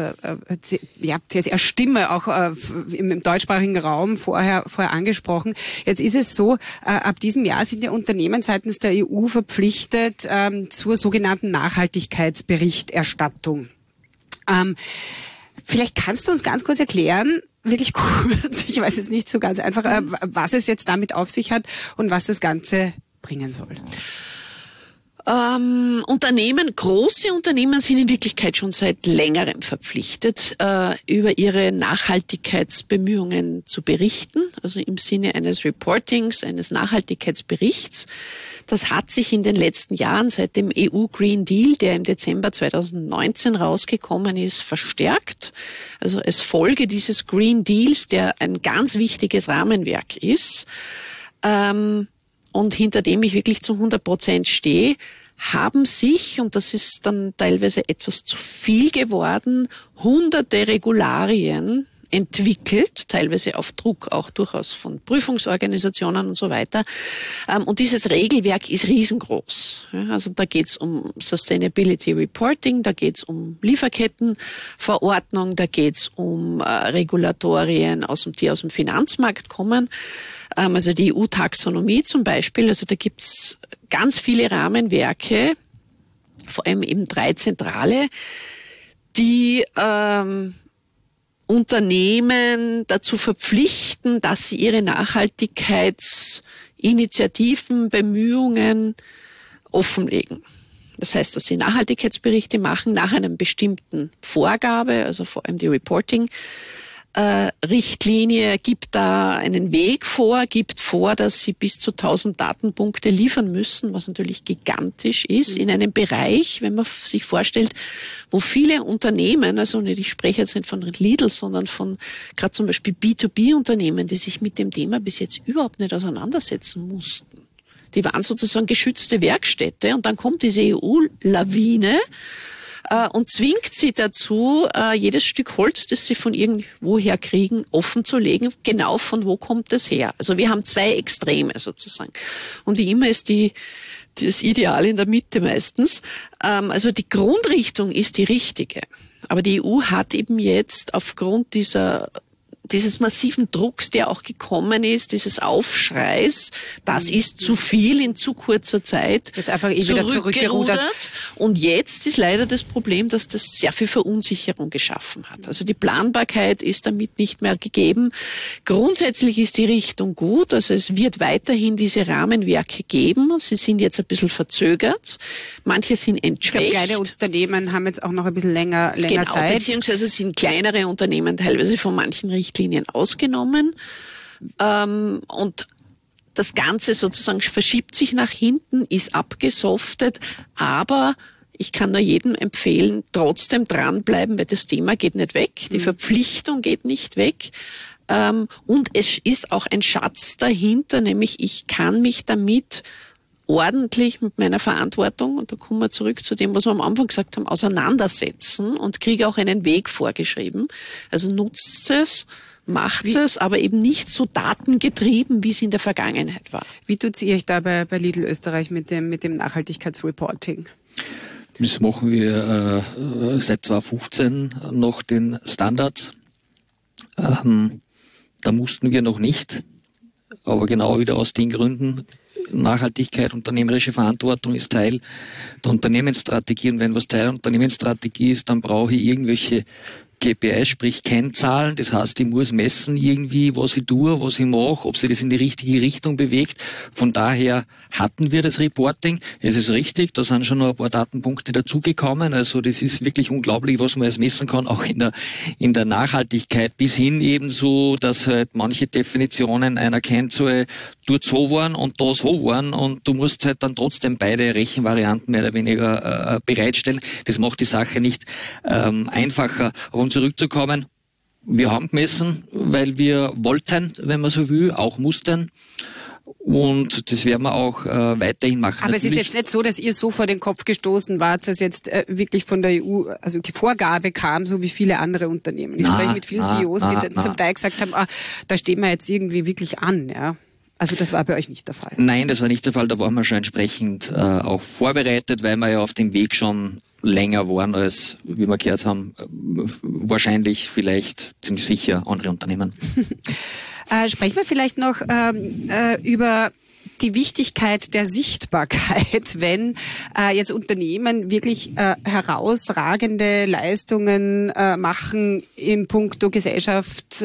Stimme auch im deutschsprachigen Raum vorher angesprochen. Jetzt ist es so, ab diesem Jahr sind ja Unternehmen seitens der EU verpflichtet zur sogenannten Nachhaltigkeitsberichterstattung. Vielleicht kannst du uns ganz kurz erklären, wirklich kurz, ich weiß es nicht so ganz einfach, was es jetzt damit auf sich hat und was das Ganze bringen soll. Große Unternehmen sind in Wirklichkeit schon seit längerem verpflichtet, über ihre Nachhaltigkeitsbemühungen zu berichten, also im Sinne eines Reportings, eines Nachhaltigkeitsberichts. Das hat sich in den letzten Jahren seit dem EU Green Deal, der im Dezember 2019 rausgekommen ist, verstärkt. Also als Folge dieses Green Deals, der ein ganz wichtiges Rahmenwerk ist, und hinter dem ich wirklich zu 100% stehe, haben sich, und das ist dann teilweise etwas zu viel geworden, hunderte Regularien entwickelt, teilweise auf Druck auch durchaus von Prüfungsorganisationen und so weiter. Und dieses Regelwerk ist riesengroß. Also da geht es um Sustainability Reporting, da geht es um Lieferkettenverordnung, da geht es um Regulatorien, die aus dem Finanzmarkt kommen. Also die EU-Taxonomie zum Beispiel. Also da gibt es ganz viele Rahmenwerke, vor allem eben 3 zentrale, die Unternehmen dazu verpflichten, dass sie ihre Nachhaltigkeitsinitiativen, Bemühungen offenlegen. Das heißt, dass sie Nachhaltigkeitsberichte machen nach einem bestimmten Vorgabe, also vor allem die Reporting-Richtlinie gibt da einen Weg vor, gibt vor, dass sie bis zu 1000 Datenpunkte liefern müssen, was natürlich gigantisch ist, in einem Bereich, wenn man sich vorstellt, wo viele Unternehmen, also ich spreche jetzt nicht von Lidl, sondern von gerade zum Beispiel B2B-Unternehmen, die sich mit dem Thema bis jetzt überhaupt nicht auseinandersetzen mussten. Die waren sozusagen geschützte Werkstätte und dann kommt diese EU-Lawine und zwingt sie dazu, jedes Stück Holz, das sie von irgendwoher kriegen, offen zu legen, genau von wo kommt das her. Also wir haben 2 Extreme sozusagen. Und wie immer ist das Ideal in der Mitte meistens. Also die Grundrichtung ist die richtige. Aber die EU hat eben jetzt aufgrund dieses massiven Drucks, der auch gekommen ist, dieses Aufschreis, das ist zu viel in zu kurzer Zeit, jetzt einfach wieder zurückgerudert. Und jetzt ist leider das Problem, dass das sehr viel Verunsicherung geschaffen hat. Also die Planbarkeit ist damit nicht mehr gegeben. Grundsätzlich ist die Richtung gut, also es wird weiterhin diese Rahmenwerke geben. Sie sind jetzt ein bisschen verzögert. Manche sind entschwächt. Ich glaube, kleine Unternehmen haben jetzt auch noch ein bisschen länger Zeit. Beziehungsweise sind kleinere Unternehmen teilweise von manchen Richtlinien ausgenommen. Und das Ganze sozusagen verschiebt sich nach hinten, ist abgesoftet, aber ich kann nur jedem empfehlen, trotzdem dranbleiben, weil das Thema geht nicht weg, die Verpflichtung geht nicht weg. Und es ist auch ein Schatz dahinter, nämlich ich kann mich damit ordentlich mit meiner Verantwortung, und da kommen wir zurück zu dem, was wir am Anfang gesagt haben, auseinandersetzen und kriege auch einen Weg vorgeschrieben. Also nutzt es, macht es, aber eben nicht so datengetrieben, wie es in der Vergangenheit war. Wie tut ihr euch da bei Lidl Österreich mit dem Nachhaltigkeitsreporting? Das machen wir seit 2015 nach den Standards. Da mussten wir noch nicht, aber genau wieder aus den Gründen. Nachhaltigkeit, unternehmerische Verantwortung ist Teil der Unternehmensstrategie. Und wenn was Teil der Unternehmensstrategie ist, dann brauche ich irgendwelche KPIs, sprich Kennzahlen. Das heißt, ich muss messen irgendwie, was ich tue, was ich mache, ob sich das in die richtige Richtung bewegt. Von daher hatten wir das Reporting. Es ist richtig, da sind schon noch ein paar Datenpunkte dazugekommen. Also das ist wirklich unglaublich, was man jetzt messen kann, auch in der Nachhaltigkeit, bis hin ebenso, dass halt manche Definitionen einer Kennzahl dort so waren und da so waren und du musst halt dann trotzdem beide Rechenvarianten mehr oder weniger bereitstellen. Das macht die Sache nicht einfacher. Aber um zurückzukommen, wir haben gemessen, weil wir wollten, wenn man so will, auch mussten. Und das werden wir auch weiterhin machen. Aber natürlich. Es ist jetzt nicht so, dass ihr so vor den Kopf gestoßen wart, dass jetzt wirklich von der EU also die Vorgabe kam, so wie viele andere Unternehmen. Ich spreche mit vielen CEOs, die zum Teil gesagt haben, da stehen wir jetzt irgendwie wirklich an. Ja. Also das war bei euch nicht der Fall? Nein, das war nicht der Fall. Da waren wir schon entsprechend auch vorbereitet, weil wir ja auf dem Weg schon länger waren als, wie wir gehört haben, wahrscheinlich, vielleicht, ziemlich sicher andere Unternehmen. Sprechen wir vielleicht noch über die Wichtigkeit der Sichtbarkeit, wenn jetzt Unternehmen wirklich herausragende Leistungen machen im Puncto Gesellschaft,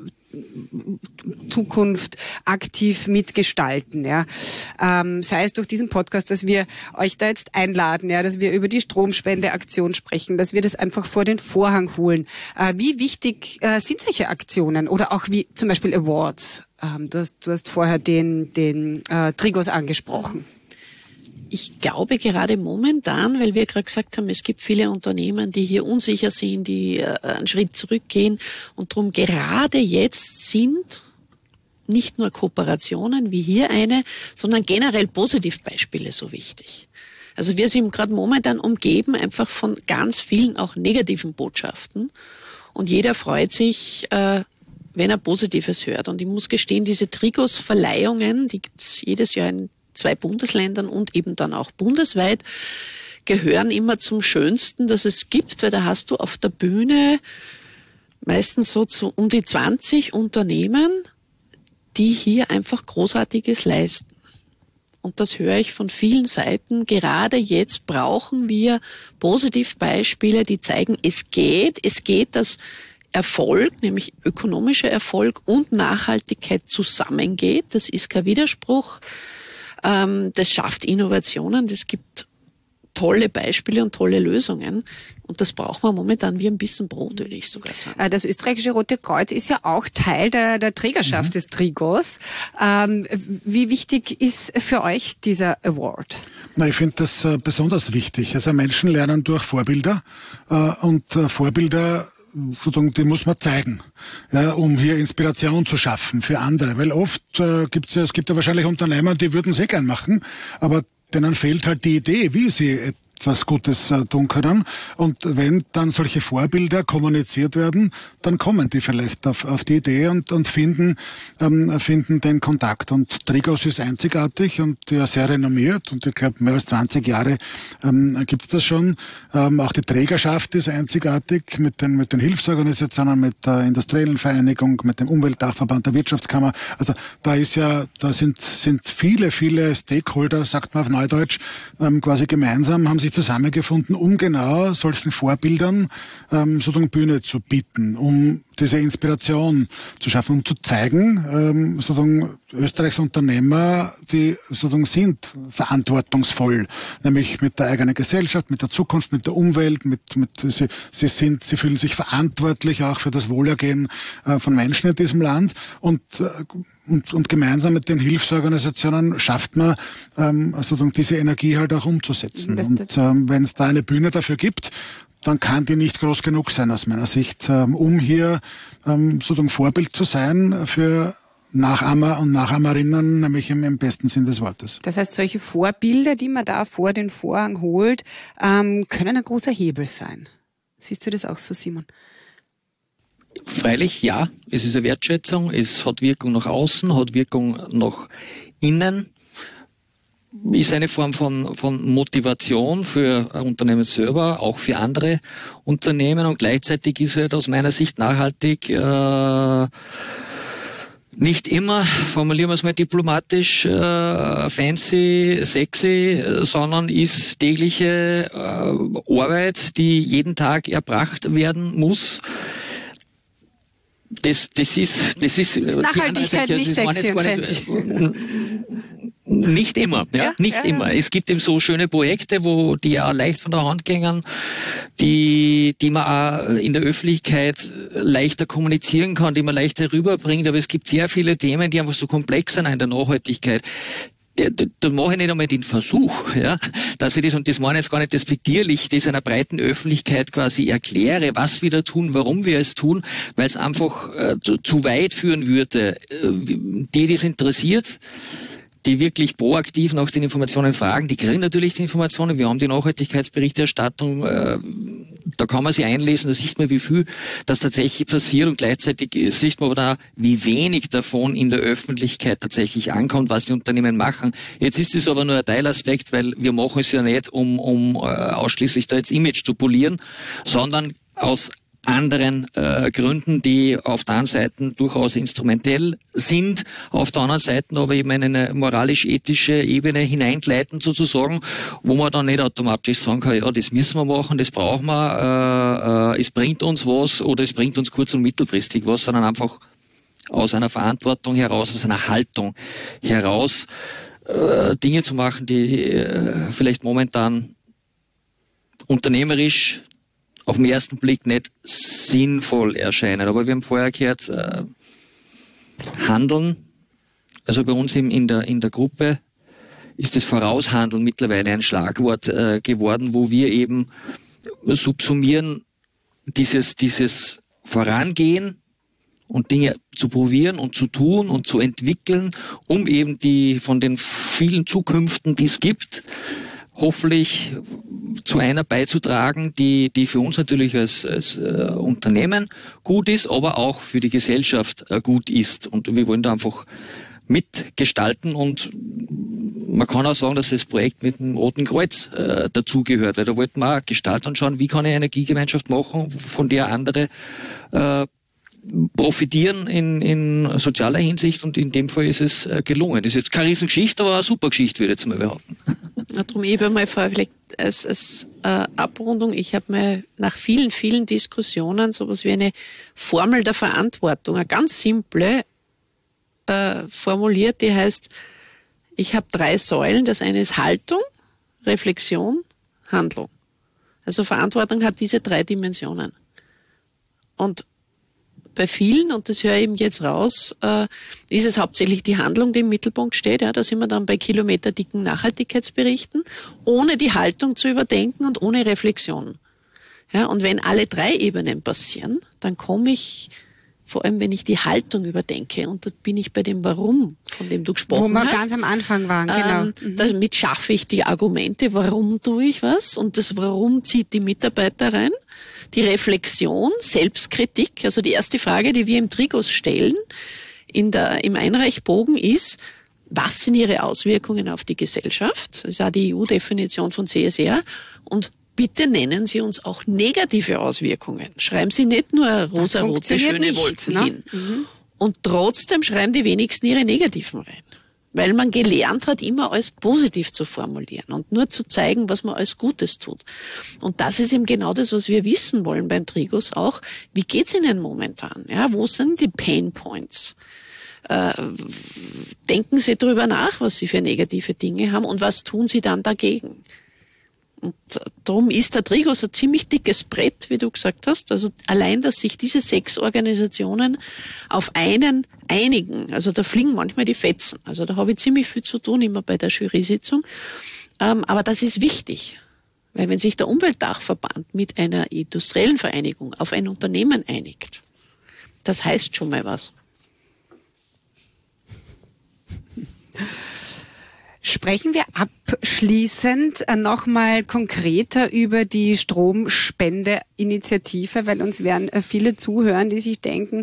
Zukunft aktiv mitgestalten, ja. Sei es durch diesen Podcast, dass wir euch da jetzt einladen, ja, dass wir über die Stromspendeaktion sprechen, dass wir das einfach vor den Vorhang holen. Wie wichtig sind solche Aktionen oder auch wie zum Beispiel Awards? Du hast vorher den Trigos angesprochen. Ich glaube gerade momentan, weil wir gerade gesagt haben, es gibt viele Unternehmen, die hier unsicher sind, die einen Schritt zurückgehen und darum gerade jetzt sind nicht nur Kooperationen wie hier eine, sondern generell Positivbeispiele so wichtig. Also wir sind gerade momentan umgeben einfach von ganz vielen auch negativen Botschaften. Und jeder freut sich, wenn er Positives hört. Und ich muss gestehen, diese Trigos-Verleihungen, die gibt's jedes Jahr in 2 Bundesländern und eben dann auch bundesweit, gehören immer zum Schönsten, das es gibt, weil da hast du auf der Bühne meistens so um die 20 Unternehmen, die hier einfach Großartiges leisten. Und das höre ich von vielen Seiten. Gerade jetzt brauchen wir Positivbeispiele, die zeigen, es geht, dass Erfolg, nämlich ökonomischer Erfolg und Nachhaltigkeit zusammengeht. Das ist kein Widerspruch. Das schafft Innovationen. Das gibt tolle Beispiele und tolle Lösungen. Und das braucht man momentan wie ein bisschen Brot, würde ich sogar sagen. Das österreichische Rote Kreuz ist ja auch Teil der Trägerschaft des Trigos. Wie wichtig ist für euch dieser Award? Na, ich finde das besonders wichtig. Also Menschen lernen durch Vorbilder und Vorbilder, die muss man zeigen, ja, um hier Inspiration zu schaffen für andere. Weil oft es gibt ja wahrscheinlich Unternehmer, die würden es gern machen, aber denen fehlt halt die Idee, wie sie etwas Gutes tun können. Und wenn dann solche Vorbilder kommuniziert werden, dann kommen die vielleicht auf die Idee und finden den Kontakt. Und Trigos ist einzigartig und ja sehr renommiert. Und ich glaube, mehr als 20 Jahre gibt's das schon. Auch die Trägerschaft ist einzigartig mit den Hilfsorganisationen, mit der Industriellen Vereinigung, mit dem Umweltdachverband, der Wirtschaftskammer. Also da sind viele Stakeholder, sagt man auf Neudeutsch, quasi gemeinsam haben sich zusammengefunden, um genau solchen Vorbildern sozusagen Bühne zu bieten, um diese Inspiration zu schaffen, um zu zeigen, sozusagen Österreichs Unternehmer, die sozusagen sind verantwortungsvoll, nämlich mit der eigenen Gesellschaft, mit der Zukunft, mit der Umwelt, sie fühlen sich verantwortlich auch für das Wohlergehen von Menschen in diesem Land und gemeinsam mit den Hilfsorganisationen schafft man sozusagen diese Energie halt auch umzusetzen. Wenn es da eine Bühne dafür gibt, dann kann die nicht groß genug sein aus meiner Sicht, um hier sozusagen Vorbild zu sein für Nachahmer und Nachahmerinnen, nämlich im besten Sinn des Wortes. Das heißt, solche Vorbilder, die man da vor den Vorhang holt, können ein großer Hebel sein. Siehst du das auch so, Simon? Freilich, ja. Es ist eine Wertschätzung. Es hat Wirkung nach außen, hat Wirkung nach innen. Ist eine Form von Motivation für ein Unternehmen selber, auch für andere Unternehmen, und gleichzeitig ist halt aus meiner Sicht nachhaltig nicht immer, formulieren wir es mal diplomatisch, fancy, sexy, sondern ist tägliche Arbeit, die jeden Tag erbracht werden muss. Das ist Nachhaltigkeit nicht sexy und fancy. Nicht immer, nicht immer. Es gibt eben so schöne Projekte, die ja leicht von der Hand gehen, die man auch in der Öffentlichkeit leichter kommunizieren kann, die man leichter rüberbringt. Aber es gibt sehr viele Themen, die einfach so komplex sind in der Nachhaltigkeit. Da mache ich nicht einmal den Versuch, dass ich das, und das meine ich jetzt gar nicht despektierlich, das einer breiten Öffentlichkeit quasi erkläre, was wir da tun, warum wir es tun, weil es einfach zu weit führen würde. Die das interessiert, die wirklich proaktiv nach den Informationen fragen, die kriegen natürlich die Informationen. Wir haben die Nachhaltigkeitsberichterstattung, da kann man sich einlesen, da sieht man, wie viel das tatsächlich passiert, und gleichzeitig sieht man aber da, wie wenig davon in der Öffentlichkeit tatsächlich ankommt, was die Unternehmen machen. Jetzt ist es aber nur ein Teilaspekt, weil wir machen es ja nicht, um ausschließlich da jetzt Image zu polieren, sondern aus anderen Gründen, die auf der einen Seite durchaus instrumentell sind, auf der anderen Seite aber eben eine moralisch-ethische Ebene hineingleiten sozusagen, wo man dann nicht automatisch sagen kann, ja, das müssen wir machen, das brauchen wir, es bringt uns was oder es bringt uns kurz- und mittelfristig was, sondern einfach aus einer Verantwortung heraus, aus einer Haltung heraus Dinge zu machen, die vielleicht momentan unternehmerisch auf den ersten Blick nicht sinnvoll erscheinen. Aber wir haben vorher gehört, Handeln, also bei uns in der Gruppe ist das Voraushandeln mittlerweile ein Schlagwort geworden, wo wir eben subsumieren, dieses Vorangehen und Dinge zu probieren und zu tun und zu entwickeln, um eben von den vielen Zukünften, die es gibt, hoffentlich zu einer beizutragen, die für uns natürlich als Unternehmen gut ist, aber auch für die Gesellschaft gut ist. Und wir wollen da einfach mitgestalten, und man kann auch sagen, dass das Projekt mit dem Roten Kreuz dazugehört, weil da wollten wir auch gestalten und schauen, wie kann ich eine Energiegemeinschaft machen, von der andere profitieren in sozialer Hinsicht, und in dem Fall ist es gelungen. Das ist jetzt keine Riesengeschichte, aber eine super Geschichte, würde ich jetzt mal behaupten. Darum ich mal vielleicht als Abrundung, ich habe mir nach vielen, vielen Diskussionen sowas wie eine Formel der Verantwortung, eine ganz simple, formuliert, die heißt, ich habe 3 Säulen. Das eine ist Haltung, Reflexion, Handlung. Also Verantwortung hat diese 3 Dimensionen. Und bei vielen, und das höre ich eben jetzt raus, ist es hauptsächlich die Handlung, die im Mittelpunkt steht. Ja, da sind wir dann bei kilometerdicken Nachhaltigkeitsberichten, ohne die Haltung zu überdenken und ohne Reflexion. Ja, und wenn alle 3 Ebenen passieren, dann komme ich, vor allem wenn ich die Haltung überdenke, und da bin ich bei dem Warum, von dem du gesprochen hast. Wo wir ganz am Anfang waren, genau. Damit schaffe ich die Argumente, warum tue ich was, und das Warum zieht die Mitarbeiter rein. Die Reflexion, Selbstkritik, also die erste Frage, die wir im Trigos stellen, im Einreichbogen ist, was sind ihre Auswirkungen auf die Gesellschaft? Das ist auch die EU-Definition von CSR. Und bitte nennen Sie uns auch negative Auswirkungen. Schreiben Sie nicht nur rosa-rote, schöne Wolken hin. Und trotzdem schreiben die wenigsten ihre negativen rein. Weil man gelernt hat, immer alles positiv zu formulieren und nur zu zeigen, was man alles Gutes tut. Und das ist eben genau das, was wir wissen wollen beim Trigos auch. Wie geht's Ihnen momentan? Ja, wo sind die Pain Points? Denken Sie darüber nach, was Sie für negative Dinge haben, und was tun Sie dann dagegen? Und darum ist der Trigos ein ziemlich dickes Brett, wie du gesagt hast. Also allein, dass sich diese 6 Organisationen auf einen einigen, also da fliegen manchmal die Fetzen. Also da habe ich ziemlich viel zu tun, immer bei der Jury-Sitzung. Aber das ist wichtig, weil wenn sich der Umweltdachverband mit einer industriellen Vereinigung auf ein Unternehmen einigt, das heißt schon mal was. Sprechen wir abschließend nochmal konkreter über die Stromspendeinitiative, weil uns werden viele zuhören, die sich denken,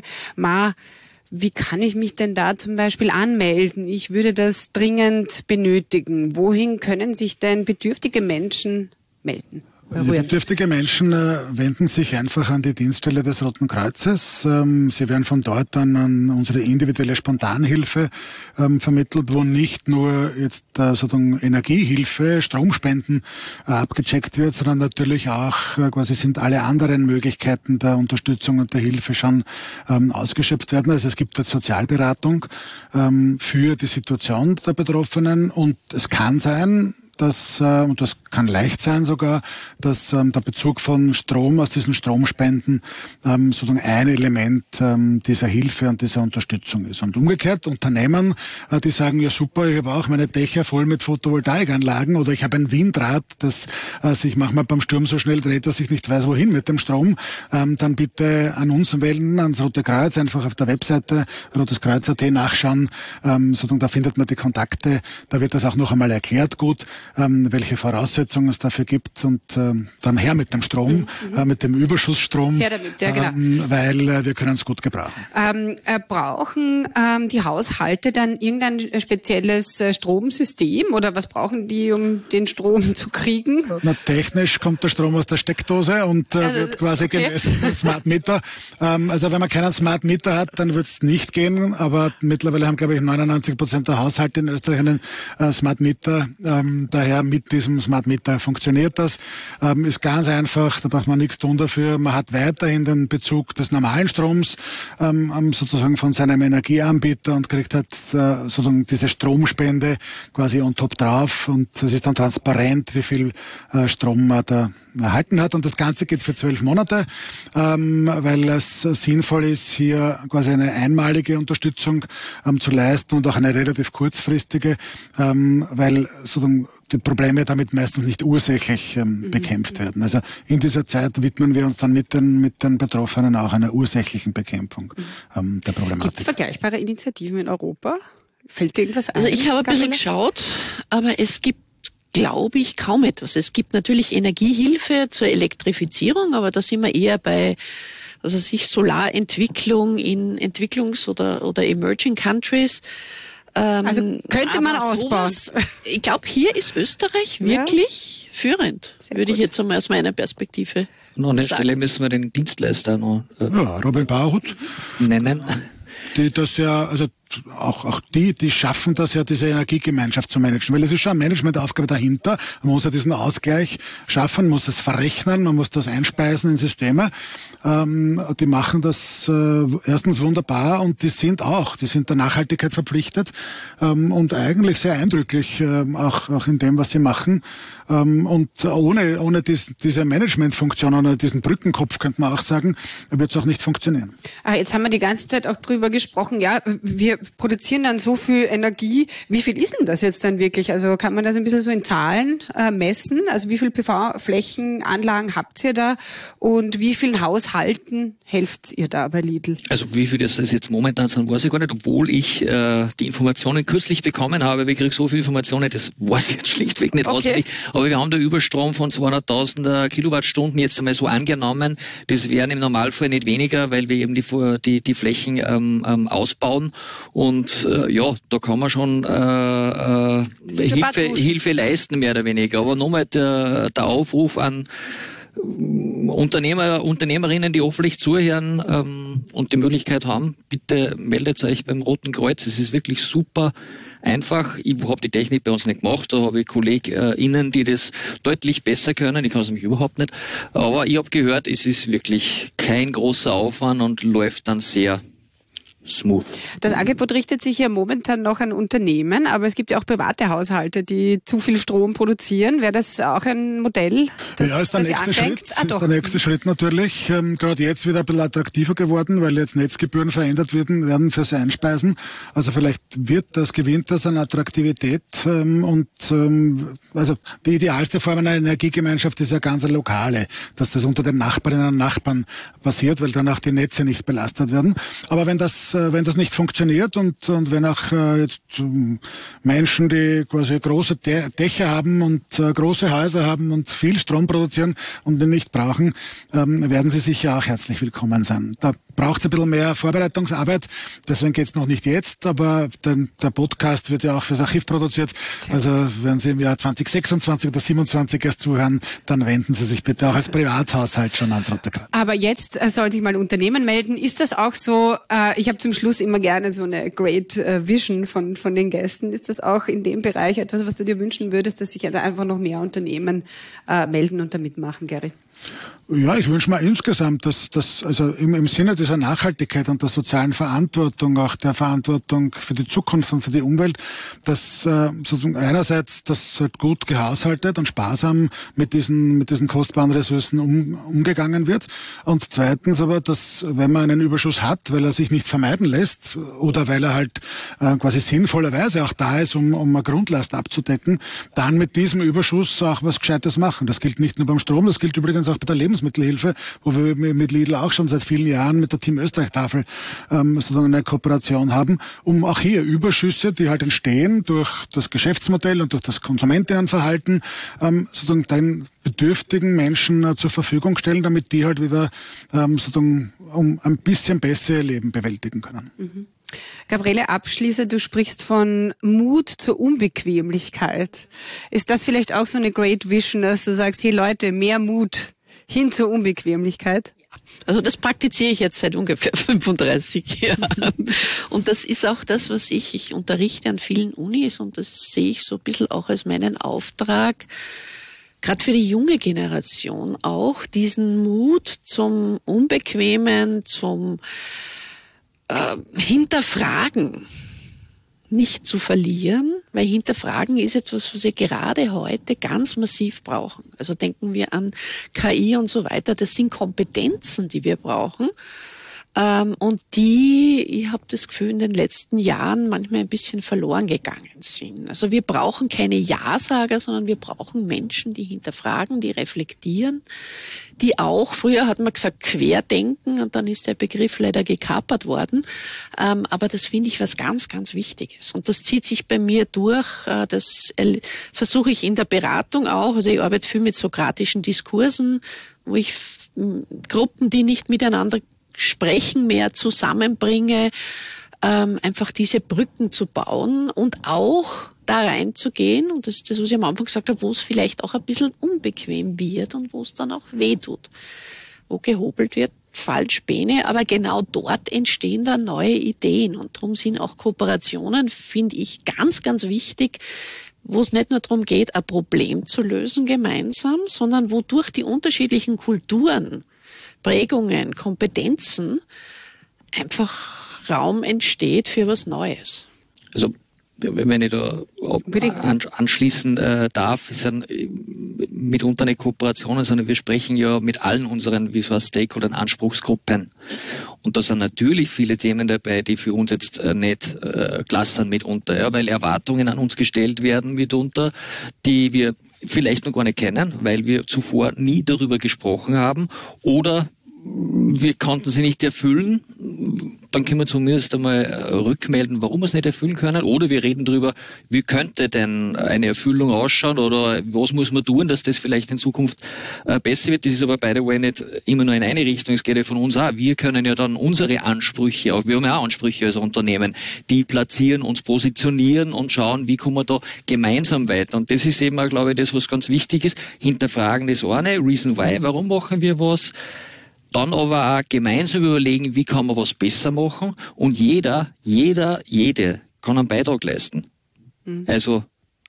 wie kann ich mich denn da zum Beispiel anmelden? Ich würde das dringend benötigen. Wohin können sich denn bedürftige Menschen melden? Bedürftige Menschen wenden sich einfach an die Dienststelle des Roten Kreuzes. Sie werden von dort dann an unsere individuelle Spontanhilfe vermittelt, wo nicht nur jetzt sozusagen Energiehilfe, Stromspenden abgecheckt wird, sondern natürlich auch quasi sind alle anderen Möglichkeiten der Unterstützung und der Hilfe schon ausgeschöpft werden. Also es gibt dort Sozialberatung für die Situation der Betroffenen, und es kann sein, und das kann leicht sein sogar, dass der Bezug von Strom aus diesen Stromspenden sozusagen ein Element dieser Hilfe und dieser Unterstützung ist. Und umgekehrt Unternehmen, die sagen, ja super, ich habe auch meine Dächer voll mit Photovoltaikanlagen, oder ich habe ein Windrad, das sich manchmal beim Sturm so schnell dreht, dass ich nicht weiß, wohin mit dem Strom, dann bitte an uns melden, ans Rote Kreuz, einfach auf der Webseite roteskreuz.at nachschauen, sozusagen da findet man die Kontakte, da wird das auch noch einmal erklärt gut, welche Voraussetzungen es dafür gibt, und dann her mit dem Strom, mit dem Überschussstrom, her damit, ja, genau. Weil wir können es gut gebrauchen. Brauchen die Haushalte dann irgendein spezielles Stromsystem, oder was brauchen die, um den Strom zu kriegen? Na, technisch kommt der Strom aus der Steckdose und wird quasi gemessen mit Smart Meter. Also wenn man keinen Smart Meter hat, dann wird es nicht gehen, aber mittlerweile haben, glaube ich, 99% der Haushalte in Österreich einen Smart Meter. Daher mit diesem Smart Meter funktioniert das. Ist ganz einfach, da braucht man nichts tun dafür. Man hat weiterhin den Bezug des normalen Stroms sozusagen von seinem Energieanbieter und kriegt halt sozusagen diese Stromspende quasi on top drauf, und es ist dann transparent, wie viel Strom man da erhalten hat, und das Ganze geht für 12 Monate, weil es sinnvoll ist, hier quasi eine einmalige Unterstützung zu leisten und auch eine relativ kurzfristige, weil sozusagen die Probleme damit meistens nicht ursächlich bekämpft werden. Also in dieser Zeit widmen wir uns dann mit den Betroffenen auch einer ursächlichen Bekämpfung der Problematik. Gibt es vergleichbare Initiativen in Europa? Fällt dir irgendwas ein? Also ich habe ein bisschen geschaut, aber es gibt, glaube ich, kaum etwas. Es gibt natürlich Energiehilfe zur Elektrifizierung, aber da sind wir eher bei Solarentwicklung in Entwicklungs- oder Emerging Countries. Also könnte man ausbauen. Ich glaube, hier ist Österreich wirklich führend, würde ich jetzt einmal aus meiner Perspektive An der Stelle müssen wir den Dienstleister noch Robin Bauhut nennen. Die das ja, also auch die schaffen das ja, diese Energiegemeinschaft zu managen, weil es ist schon eine Managementaufgabe dahinter. Man muss ja diesen Ausgleich schaffen, man muss das verrechnen, man muss das einspeisen in Systeme. Die machen das erstens wunderbar und die sind der Nachhaltigkeit verpflichtet und eigentlich sehr eindrücklich auch in dem, was sie machen. Und ohne diese Managementfunktion, ohne diesen Brückenkopf, könnte man auch sagen, wird es auch nicht funktionieren. Jetzt haben wir die ganze Zeit auch drüber gesprochen, ja, wir produzieren dann so viel Energie. Wie viel ist denn das jetzt dann wirklich? Also kann man das ein bisschen so in Zahlen messen? Also wie viel PV-Flächenanlagen habt ihr da und wie vielen Haushalten helft ihr da bei Lidl? Also wie viel das jetzt momentan sind, weiß ich gar nicht, obwohl ich die Informationen kürzlich bekommen habe. Wir kriegen so viele Informationen, das weiß ich jetzt schlichtweg nicht auswendig. Aber wir haben da Überstrom von 200.000 Kilowattstunden jetzt einmal so angenommen. Das wären im Normalfall nicht weniger, weil wir eben die Flächen ausbauen. Und da kann man schon Hilfe leisten, mehr oder weniger. Aber nochmal der Aufruf an Unternehmerinnen, die hoffentlich zuhören und die Möglichkeit haben, bitte meldet euch beim Roten Kreuz. Es ist wirklich super einfach. Ich habe die Technik bei uns nicht gemacht, da habe ich KollegInnen, die das deutlich besser können. Ich kann es nämlich überhaupt nicht. Aber ich habe gehört, es ist wirklich kein großer Aufwand und läuft dann sehr smooth. Das Angebot richtet sich ja momentan noch an Unternehmen, aber es gibt ja auch private Haushalte, die zu viel Strom produzieren. Wäre das auch ein Modell, das ist der nächste Schritt. Ah, ist der nächste Schritt natürlich. Gerade jetzt wieder ein bisschen attraktiver geworden, weil jetzt Netzgebühren verändert werden fürs Einspeisen. Also vielleicht gewinnt das an Attraktivität also die idealste Form einer Energiegemeinschaft ist ja ganz eine lokale, dass das unter den Nachbarinnen und Nachbarn passiert, weil dann auch die Netze nicht belastet werden. Aber wenn das nicht funktioniert und wenn auch jetzt Menschen, die quasi große Dächer haben und große Häuser haben und viel Strom produzieren und den nicht brauchen, werden sie sicher auch herzlich willkommen sein. Da braucht es ein bisschen mehr Vorbereitungsarbeit, deswegen geht's noch nicht jetzt, aber der Podcast wird ja auch fürs Archiv produziert. Also wenn Sie im Jahr 2026 oder 2027 erst zuhören, dann wenden Sie sich bitte auch als Privathaushalt schon ans Rote Kreuz. Aber jetzt soll sich mal ein Unternehmen melden. Ist das auch so, ich habe zum Schluss immer gerne so eine Great Vision von den Gästen. Ist das auch in dem Bereich etwas, was du dir wünschen würdest, dass sich einfach noch mehr Unternehmen melden und da mitmachen, Gary? Ja, ich wünsche mir insgesamt, dass also im Sinne dieser Nachhaltigkeit und der sozialen Verantwortung, auch der Verantwortung für die Zukunft und für die Umwelt, dass sozusagen einerseits das halt gut gehaushaltet und sparsam mit diesen kostbaren Ressourcen umgegangen wird und zweitens aber, dass wenn man einen Überschuss hat, weil er sich nicht vermeiden lässt oder weil er halt quasi sinnvollerweise auch da ist, um eine Grundlast abzudecken, dann mit diesem Überschuss auch was Gescheites machen. Das gilt nicht nur beim Strom, das gilt übrigens auch bei der Lebensmittelhilfe, wo wir mit Lidl auch schon seit vielen Jahren mit der Team Österreich-Tafel sozusagen eine Kooperation haben, um auch hier Überschüsse, die halt entstehen durch das Geschäftsmodell und durch das Konsumentinnenverhalten, sozusagen den bedürftigen Menschen zur Verfügung stellen, damit die halt wieder sozusagen um ein bisschen besser ihr Leben bewältigen können. Mhm. Gabriele, abschließend, du sprichst von Mut zur Unbequemlichkeit. Ist das vielleicht auch so eine Great Vision, dass du sagst, hey Leute, mehr Mut hin zur Unbequemlichkeit? Also das praktiziere ich jetzt seit ungefähr 35 Jahren. Und das ist auch das, was ich unterrichte an vielen Unis und das sehe ich so ein bisschen auch als meinen Auftrag, gerade für die junge Generation auch, diesen Mut zum Unbequemen, zum Hinterfragen nicht zu verlieren, weil Hinterfragen ist etwas, was wir gerade heute ganz massiv brauchen. Also denken wir an KI und so weiter. Das sind Kompetenzen, die wir brauchen, und die, ich habe das Gefühl, in den letzten Jahren manchmal ein bisschen verloren gegangen sind. Also wir brauchen keine Ja-Sager, sondern wir brauchen Menschen, die hinterfragen, die reflektieren, die auch, früher hat man gesagt, querdenken, und dann ist der Begriff leider gekapert worden. Aber das finde ich was ganz, ganz Wichtiges. Und das zieht sich bei mir durch. Das versuche ich in der Beratung auch. Also ich arbeite viel mit sokratischen Diskursen, wo ich Gruppen, die nicht miteinander sprechen, mehr zusammenbringe, einfach diese Brücken zu bauen und auch da reinzugehen, und das ist das, was ich am Anfang gesagt habe, wo es vielleicht auch ein bisschen unbequem wird und wo es dann auch weh tut. Wo gehobelt wird, falsch Späne, aber genau dort entstehen dann neue Ideen, und darum sind auch Kooperationen, finde ich, ganz, ganz wichtig, wo es nicht nur darum geht, ein Problem zu lösen gemeinsam, sondern wo durch die unterschiedlichen Kulturen, Prägungen, Kompetenzen einfach Raum entsteht für was Neues. Also wenn ich da anschließen darf, ist dann mitunter eine Kooperation, sondern wir sprechen ja mit allen unseren Stakeholdern, Anspruchsgruppen. Und da sind natürlich viele Themen dabei, die für uns jetzt nicht klasse sind mitunter, ja, weil Erwartungen an uns gestellt werden mitunter, die wir vielleicht noch gar nicht kennen, weil wir zuvor nie darüber gesprochen haben, oder wir konnten sie nicht erfüllen. Dann können wir zumindest einmal rückmelden, warum wir es nicht erfüllen können. Oder wir reden darüber, wie könnte denn eine Erfüllung ausschauen oder was muss man tun, dass das vielleicht in Zukunft besser wird. Das ist aber by the way nicht immer nur in eine Richtung. Es geht ja von uns auch. Wir können ja dann unsere Ansprüche, auch wir haben ja auch Ansprüche als Unternehmen, die platzieren, uns positionieren und schauen, wie kommen wir da gemeinsam weiter. Und das ist eben auch, glaube ich, das, was ganz wichtig ist. Hinterfragen das eine, Reason why, warum machen wir was? Dann aber auch gemeinsam überlegen, wie kann man was besser machen, und jede kann einen Beitrag leisten. Also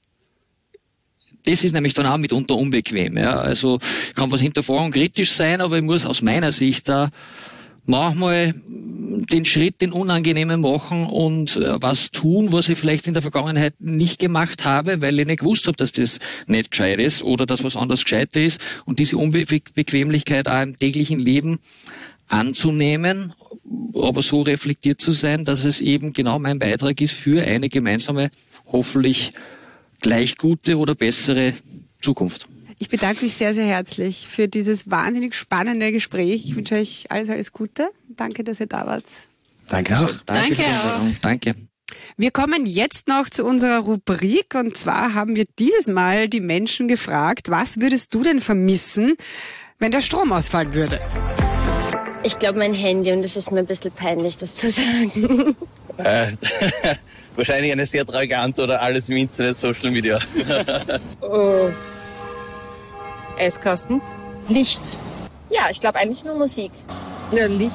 das ist nämlich dann auch mitunter unbequem. Ja. Also kann was hinterfragen, kritisch sein, aber ich muss aus meiner Sicht da manchmal den Schritt, den Unangenehmen machen und was tun, was ich vielleicht in der Vergangenheit nicht gemacht habe, weil ich nicht gewusst habe, dass das nicht gescheit ist oder dass was anderes gescheiter ist, und diese Unbequemlichkeit auch im täglichen Leben anzunehmen, aber so reflektiert zu sein, dass es eben genau mein Beitrag ist für eine gemeinsame, hoffentlich gleich gute oder bessere Zukunft. Ich bedanke mich sehr, sehr herzlich für dieses wahnsinnig spannende Gespräch. Ich wünsche euch alles, alles Gute. Danke, dass ihr da wart. Danke auch. Danke auch. Danke. Wir kommen jetzt noch zu unserer Rubrik, und zwar haben wir dieses Mal die Menschen gefragt, was würdest du denn vermissen, wenn der Strom ausfallen würde? Ich glaube mein Handy, und es ist mir ein bisschen peinlich, das zu sagen. Wahrscheinlich eine sehr traurige Antwort, oder alles im Internet, Social Media. Eiskasten? Licht. Ja, ich glaube eigentlich nur Musik. Ja, Licht.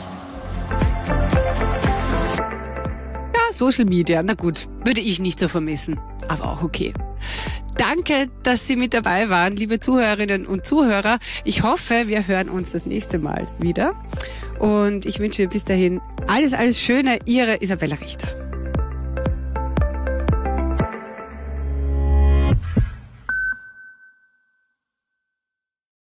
Ja, Social Media, na gut, würde ich nicht so vermissen, aber auch okay. Danke, dass Sie mit dabei waren, liebe Zuhörerinnen und Zuhörer. Ich hoffe, wir hören uns das nächste Mal wieder. Und ich wünsche bis dahin alles, alles Schöne. Ihre Isabella Richter.